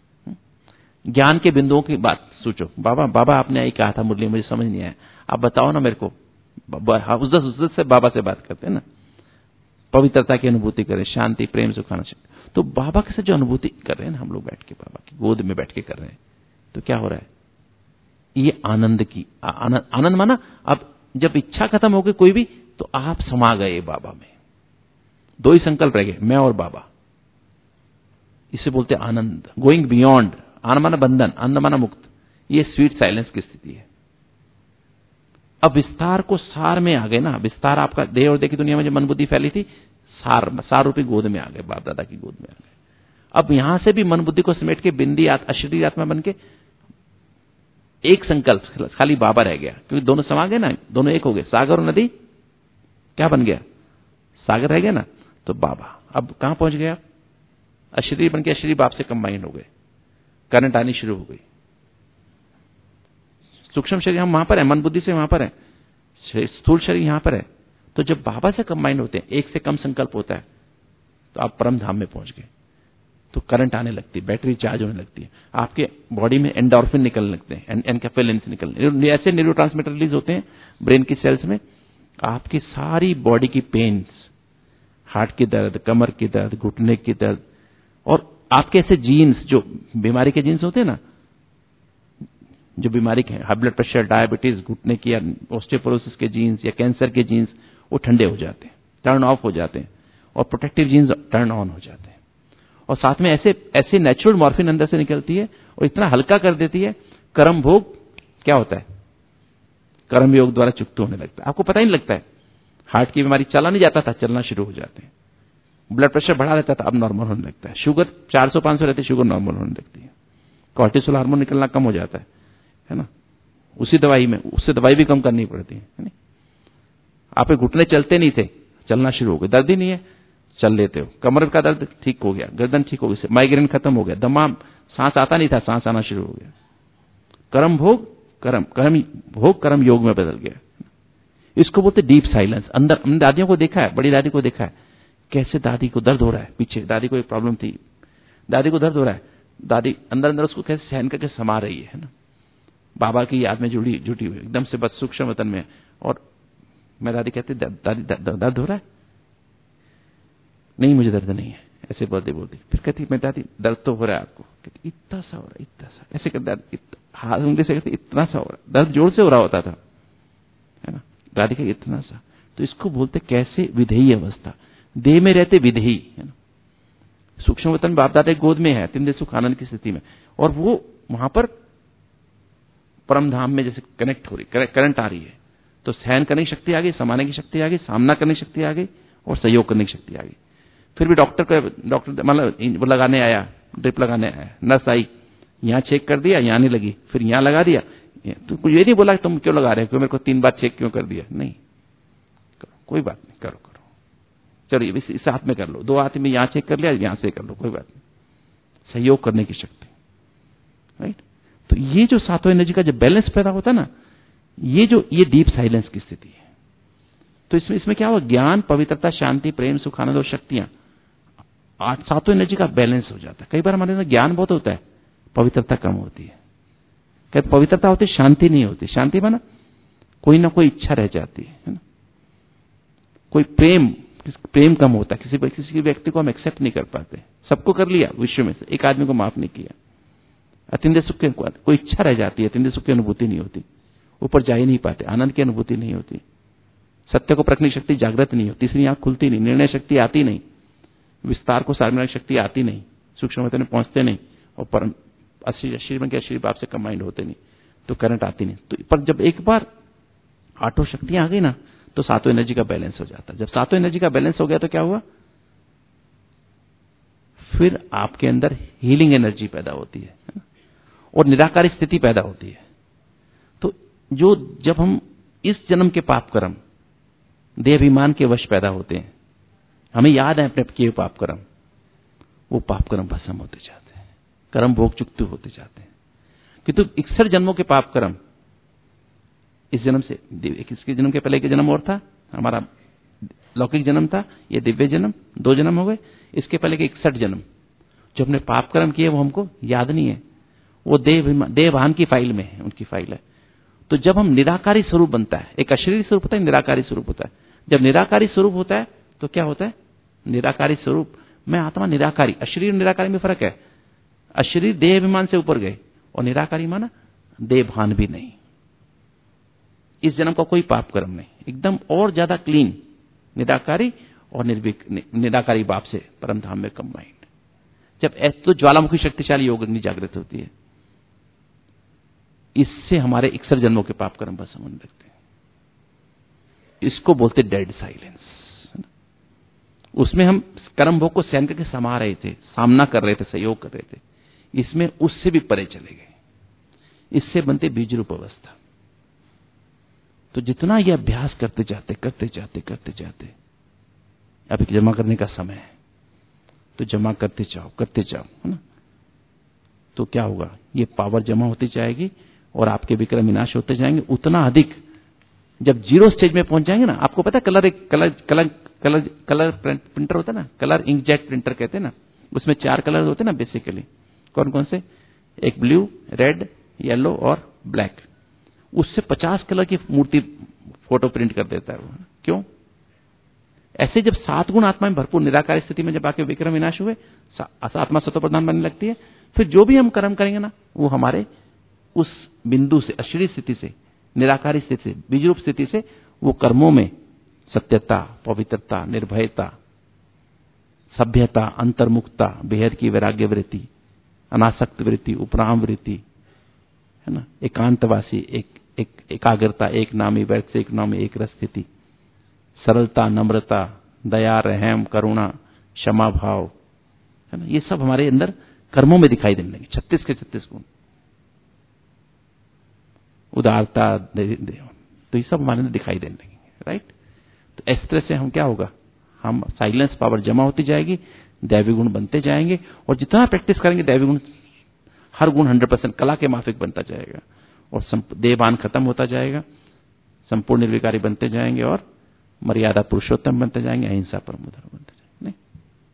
ज्ञान के बिंदुओं की बात सोचो, बाबा बाबा आपने आई कहा था मुरली, मुझे समझ नहीं आया, आप बताओ ना मेरे को। उज्जत उज्जत से बाबा से बात करते हैं ना, पवित्रता की अनुभूति करें, शांति, प्रेम, सुखाना। तो बाबा के साथ जो अनुभूति कर रहे हैं ना हम लोग बैठ के, बाबा की गोद में बैठ के कर रहे हैं, तो क्या हो रहा है, ये आनंद की आनंद, आनंद माना अब जब इच्छा खत्म हो गई कोई भी, तो आप समा गए बाबा में। दो ही संकल्प रह गए, मैं और बाबा। इसे बोलते आनंद, गोइंग बियॉन्ड। आनंद माना बंधन, आनंद माना मुक्त। ये स्वीट साइलेंस की स्थिति है। अब विस्तार को सार में आ गए ना, विस्तार आपका देह और देह की दुनिया में जो मन बुद्धि फैली थी, सार सार रूपी गोद में आ गए, बाप दादा की गोद में आ गए। अब यहां से भी मन बुद्धि को समेट के बिंदी अशरीर आत्मा बन के एक संकल्प, खाली बाबा रह गया, क्योंकि दोनों समा गए ना, दोनों एक हो गए। सागर और नदी क्या बन गया, सागर रह गया ना, तो बाबा अब कहां पहुंच गया, अशरीर बन के अशरीर बाप से कंबाइन हो गए, करंट आनी शुरू हो गई। सूक्ष्म शरीर हम वहां पर है, मन बुद्धि से वहां पर है, स्थूल शरीर यहां पर है। तो जब बाबा से कंबाइन होते हैं, एक से कम संकल्प होता है, तो आप परम धाम में पहुंच गए। तो करंट आने लगती है, बैटरी चार्ज होने लगती है, आपके बॉडी में एंडोर्फिन निकलने लगते हैं, एनकेफेलिन्स निकलने, ऐसे न्यूरोट्रांसमीटर रिलीज होते हैं ब्रेन की सेल्स में। आपकी सारी बॉडी की पेन्स, हार्ट की दर्द, कमर की दर्द, घुटने की दर्द, और आपके ऐसे जीन्स जो बीमारी के जीन्स होते हैं ना, जो बीमारी के हाई ब्लड प्रेशर, डायबिटीज, घुटने की या ऑस्टियोपोरोसिस के जीन्स या कैंसर के जीन्स, वो ठंडे हो जाते हैं, टर्न ऑफ हो जाते हैं, और प्रोटेक्टिव जीन्स टर्न ऑन हो जाते हैं। और साथ में ऐसे ऐसे नेचुरल मॉर्फिन अंदर से निकलती है और इतना हल्का कर देती है, कर्म भोग क्या होता है, कर्म योग द्वारा चुक्त होने लगता है, आपको पता ही नहीं लगता है। हार्ट की बीमारी चला नहीं जाता था, चलना शुरू हो जाते हैं। ब्लड प्रेशर बढ़ा रहता था, अब नॉर्मल होने लगता है। शुगर चार सौ पांच सौ रहती है, शुगर नॉर्मल होने लगती है। कॉर्टिसोल हार्मोन निकलना कम हो जाता है, है ना, उसी दवाई में, उससे दवाई भी कम करनी पड़ती है, है ना? आप घुटने चलते नहीं थे, चलना शुरू हो गए, दर्द ही नहीं है, चल लेते हो। कमर का दर्द ठीक हो गया, गर्दन ठीक हो गई, माइग्रेन खत्म हो गया, दमा, सांस आता नहीं था, सांस आना शुरू हो गया। कर्म भोग कर्म कर्म भोग कर्म योग में बदल गया। इसको बोलते डीप साइलेंस। अंदर हमने दादियों को देखा है, बड़ी दादी को देखा है, कैसे दादी को दर्द हो रहा है, पीछे दादी को एक प्रॉब्लम थी, दादी को दर्द हो रहा है, दादी अंदर अंदर उसको कैसे सहन करके समा रही है ना, बाबा की याद में जुड़ी जुटी हुई एकदम से बस सूक्ष्म वतन में। और मैं दादी कहती दादी दर्द हो रहा है, नहीं मुझे दर्द नहीं है, ऐसे बोलते बोलती। फिर कहती मैं दादी दर्द तो हो रहा है आपको, कहती इतना सा हो रहा है, इतना सा, ऐसे करते हाथ उंगली से कहती इतना सा हो रहा है, दर्द जोर से हो रहा होता था, है ना, दादी का इतना सा। तो इसको बोलते कैसे विधेयी अवस्था, देह में रहते विधेयी, है ना, सूक्ष्म वतन बाप दादा गोद में है, तिंदे सुख आनंद की स्थिति में, और वो वहां पर परम धाम में जैसे कनेक्ट हो रही, करंट आ रही है, तो सहन करने की शक्ति आ गई, समाने की शक्ति आ गई, सामना करने की शक्ति आ गई, और सहयोग करने की शक्ति आ गई। फिर भी डॉक्टर को डॉक्टर मतलब वो लगाने आया, ड्रिप लगाने आया, नर्स आई, यहाँ चेक कर दिया, यहाँ नहीं लगी, फिर यहाँ लगा दिया, तो कुछ ये नहीं बोला तुम क्यों लगा रहे हो, मेरे को तीन बार चेक क्यों कर दिया, नहीं, करो कोई बात नहीं, करो करो चलिए इस, इस हाथ में कर लो, दो हाथ में यहाँ चेक कर लिया, यहाँ से कर लो, कोई बात नहीं, सहयोग करने की शक्ति, राइट। तो ये जो सातों एनर्जी का जो बैलेंस पैदा होता है ना, ये जो ये डीप साइलेंस की स्थिति है। तो इसमें इसमें क्या हुआ, ज्ञान, पवित्रता, शांति, प्रेम, सुख, आनंद और शक्तियां, आठ सातों एनर्जी का बैलेंस हो जाता है। कई बार हमारे अंदर ज्ञान बहुत होता है, पवित्रता कम होती है, कई पवित्रता होती है, शांति नहीं होती। शांति माना कोई ना कोई इच्छा रह जाती है, है ना, कोई प्रेम प्रेम कम होता है, किसी किसी व्यक्ति को हम एक्सेप्ट नहीं कर पाते, सबको कर लिया विश्व में से, एक आदमी को माफ नहीं किया। अतिंद्रिय सुख की कोई इच्छा रह जाती है, अतिंद्रिय सुख की अनुभूति नहीं होती, ऊपर जा ही नहीं पाते, आनंद की अनुभूति नहीं होती, सत्य को परखने की शक्ति जागृत नहीं होती, तीसरी आंख खुलती नहीं, निर्णय शक्ति आती नहीं, विस्तार को सार्वजनिक शक्ति आती नहीं, सूक्ष्म वतन में पहुंचते नहीं, और परम अश्री में के अश्री बाप से कंबाइंड होते नहीं, तो करंट आती नहीं। तो पर जब एक बार आठों शक्तियां आ गई ना, तो सातों एनर्जी का बैलेंस हो जाता है। जब सातों एनर्जी का बैलेंस हो गया तो क्या हुआ, फिर आपके अंदर हीलिंग एनर्जी पैदा होती है, है ना? और निराकारी स्थिति पैदा होती है। तो जो जब हम इस जन्म के पाप कर्म देहाभिमान के वश पैदा होते हैं, हमें याद है अपने किए पाप कर्म, वो पाप कर्म भस्म होते जाते हैं, कर्म भोग चुकते होते जाते हैं। किंतु इकसठ जन्मों के पाप कर्म इस जन्म से, इसके जन्म के पहले के जन्म और था, हमारा लौकिक जन्म था, ये दिव्य जन्म, दो जन्म हो गए। इसके पहले के इकसठ जन्म जो हमने पाप कर्म किए वो हमको याद नहीं है, वो देह देहभान की फाइल में है, उनकी फाइल है। तो जब हम निराकारी स्वरूप बनता है, एक अशरीरी स्वरूप होता है, निराकारी स्वरूप होता है। जब निराकारी स्वरूप होता है तो क्या होता है, निराकारी स्वरूप में आत्मा निराकारी, अशरीर और निराकारी में फर्क है। अशरीर देह अभिमान से ऊपर गए, और निराकारी माना देहभान भी नहीं। इस जन्म का कोई पाप कर्म नहीं, एकदम और ज्यादा क्लीन, निराकारी और निर्विक निराकारी बाप से परम धाम में कंबाइंड। जब तो ज्वालामुखी शक्तिशाली योग अग्नि जागृत होती है, इससे हमारे इकसठ जन्मों के पाप कर्म भस्म होने लगते हैं। इसको बोलते डेड साइलेंस। उसमें हम कर्म भोग को सहन करके समा रहे थे, सामना कर रहे थे, सहयोग कर रहे थे। इसमें उससे भी परे चले गए, इससे बनते बीज रूप अवस्था। तो जितना ये अभ्यास करते जाते करते जाते करते जाते अभी जमा करने का समय है, तो जमा करते जाओ करते जाओ, है ना। तो क्या होगा, ये पावर जमा होती जाएगी और आपके विक्रम विनाश होते जाएंगे। उतना अधिक जब जीरो स्टेज में पहुंच जाएंगे ना, आपको पता है कलर एक colour colour colour colour printer होता है ना, कलर इंकजेट प्रिंटर कहते हैं ना, उसमें चार कलर होते हैं ना बेसिकली। कौन कौन से, एक ब्लू, रेड, येलो और ब्लैक। उससे पचास कलर की मूर्ति फोटो प्रिंट कर देता है वो। क्यों? ऐसे जब सात गुण आत्मा में भरपूर निराकार स्थिति में जब आके विक्रम विनाश हुए, आत्मा सतो प्रधान बनने लगती है, फिर जो भी हम कर्म करेंगे ना, वो हमारे उस बिंदु से, अशरीरी स्थिति से, निराकारी स्थिति से, बीजरूप स्थिति से, वो कर्मों में सत्यता, पवित्रता, निर्भयता, सभ्यता, अंतर्मुखता, बेहद की वैराग्य वृत्ति, अनासक्त वृत्ति, उपराम वृत्ति, है ना, एकांतवासी, एक एक एकाग्रता, एक नामी वैध से एक नामी एक रस स्थिति, सरलता, नम्रता, दया, रहम, करुणा, क्षमा भाव, है ना, ये सब हमारे अंदर कर्मों में दिखाई देने लगे। छत्तीस के छत्तीस गुण, उदारता, तो ये सब हमारे अंदर दिखाई देने लगेंगे, राइट। तो इस तरह से हम क्या होगा, हम साइलेंस पावर जमा होती जाएगी, दैवी गुण बनते जाएंगे, और जितना प्रैक्टिस करेंगे दैवी गुण, हर गुण हंड्रेड परसेंट कला के माफिक बनता जाएगा, और देहभान खत्म होता जाएगा, संपूर्ण निर्विकारी बनते जाएंगे और मर्यादा पुरुषोत्तम बनते जाएंगे, अहिंसा परम धर्म बनते जाएंगे। नहीं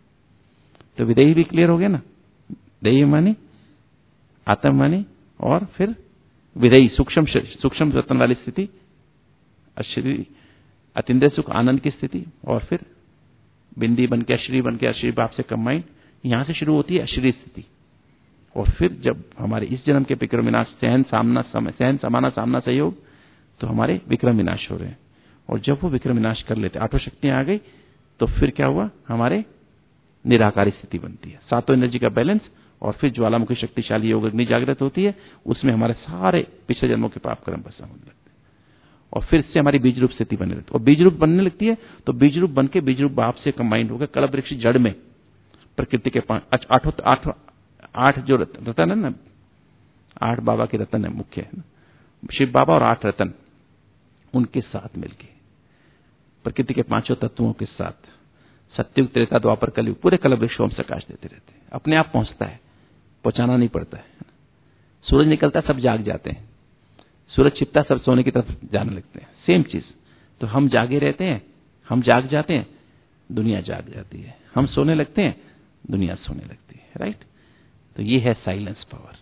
तो विदेही भी क्लियर हो गया ना, देही मानी, आत्म मानी, और फिर विदेही सूक्ष्म सूक्ष्म रतन वाली स्थिति, अश्री अतिंद्रिय सुख आनंद की स्थिति, और फिर बिंदी बन के अश्री बन के अश्री भाव से कंबाइंड, यहां से शुरू होती है अश्री स्थिति। और फिर जब हमारे इस जन्म के विक्रम विनाश सहन सामना समय सहन समाना सामना सहयोग, तो हमारे विक्रम विनाश हो रहे हैं। और जब वो विक्रम विनाश कर लेते, आठों शक्तियां आ गई, तो फिर क्या हुआ, हमारे निराकारी स्थिति बनती है, सातों एनर्जी का बैलेंस, और फिर ज्वालामुखी शक्तिशाली योग अग्नि जागृत होती है, उसमें हमारे सारे पिछले जन्मों के पाप कर्म भस्म होने लगते हैं, और फिर से हमारी बीज रूप स्थिति बनने लगती है। और बीज रूप बनने लगती है तो बीज रूप बन के बीज रूप भाव से कंबाइंड होकर कल्प वृक्ष जड़ में प्रकृति के पांच आठों आठ आठ जो रतन है ना, आठ बाबा के रतन है मुख्य है ना, शिव बाबा और आठ रतन, उनके साथ मिलके प्रकृति के पांचों तत्वों के साथ सत्युग त्रेता द्वापर कलयुग पूरे कल्प वृक्ष में प्रकाश देते रहते हैं। अपने आप पहुंचता है, पहुंचाना नहीं पड़ता है। सूरज निकलता सब जाग जाते हैं, सूरज छिपता सब सोने की तरफ जाने लगते हैं, सेम चीज। तो हम जागे रहते हैं, हम जाग जाते हैं, दुनिया जाग जाती है, हम सोने लगते हैं, दुनिया सोने लगती है। राइट, तो ये है साइलेंस पावर।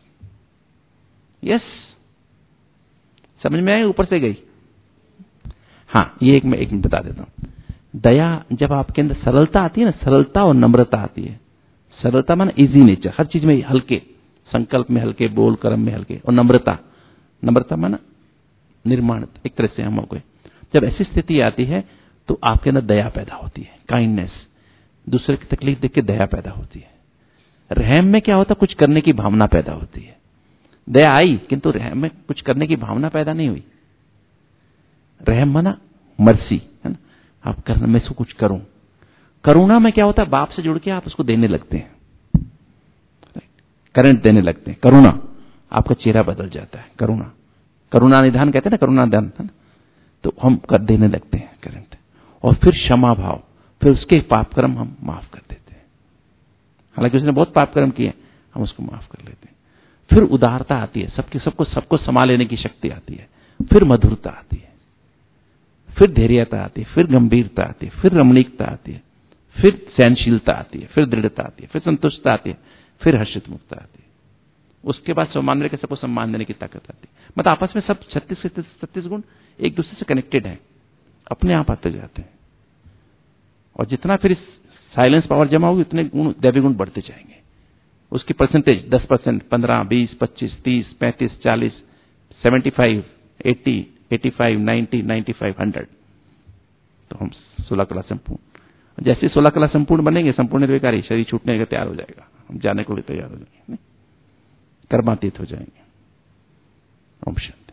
यस, समझ में आई, ऊपर से गई। हाँ, ये एक मैं एक मिनट बता देता हूं। दया, जब आपके अंदर सरलता आती है ना, सरलता और नम्रता आती है। सरलता माना इजी नेचर, हर चीज में हल्के, संकल्प में हल्के, बोल कर्म में हल्के, और नम्रता, नम्रता माना निर्माण, एक तरह से हम हो गए। जब ऐसी स्थिति आती है तो आपके अंदर दया पैदा होती है, काइंडनेस, दूसरे की तकलीफ देख के दया पैदा होती है। रहम में क्या होता, कुछ करने की भावना पैदा होती है। दया आई किंतु रहम में कुछ करने की भावना पैदा नहीं हुई। रहम माना मर्सी है ना, आप करना, मैं इसको कुछ करूं। करुणा में क्या होता है, बाप से जुड़ के आप उसको देने लगते हैं, करंट देने लगते हैं। करुणा, आपका चेहरा बदल जाता है। करुणा, करुणा निधान कहते हैं ना, करुणा दान है ना, तो हम कर देने लगते हैं करंट। और फिर क्षमा भाव, फिर उसके पाप कर्म हम माफ कर देते हैं। हालांकि उसने बहुत पाप कर्म किए, हम उसको माफ कर लेते हैं। फिर उदारता आती है, सबके सबको सबको संभाल लेने की शक्ति आती है। फिर मधुरता आती है, फिर धैर्यता आती है, फिर गंभीरता आती है, फिर रमणीकता आती है, फिर सहनशीलता आती है, फिर दृढ़ता आती है, फिर संतुष्टता आती है, फिर हर्षित मुक्ता आती है। उसके बाद सम्मान के सबको सम्मान देने की ताकत आती है। मतलब आपस में सब छत्तीस छत्तीस गुण एक दूसरे से कनेक्टेड है, अपने आप आते जाते हैं। और जितना फिर साइलेंस पावर जमा होगी, उतने गुण, दैवी गुण बढ़ते जाएंगे। उसकी परसेंटेज दस परसेंट, पंद्रह, बीस, पच्चीस, तीस, पैंतीस, चालीस, seventy five, eighty, eighty five, ninety, ninety five, hundred. तो हम सोलह कला संपूर्ण, जैसे सोलह कला संपूर्ण बनेंगे, संपूर्ण निर्विकारी, शरीर छूटने का तैयार हो जाएगा, हम जाने को भी तैयार हो जाएंगे, कर्मातीत हो जाएंगे। ओम शांति।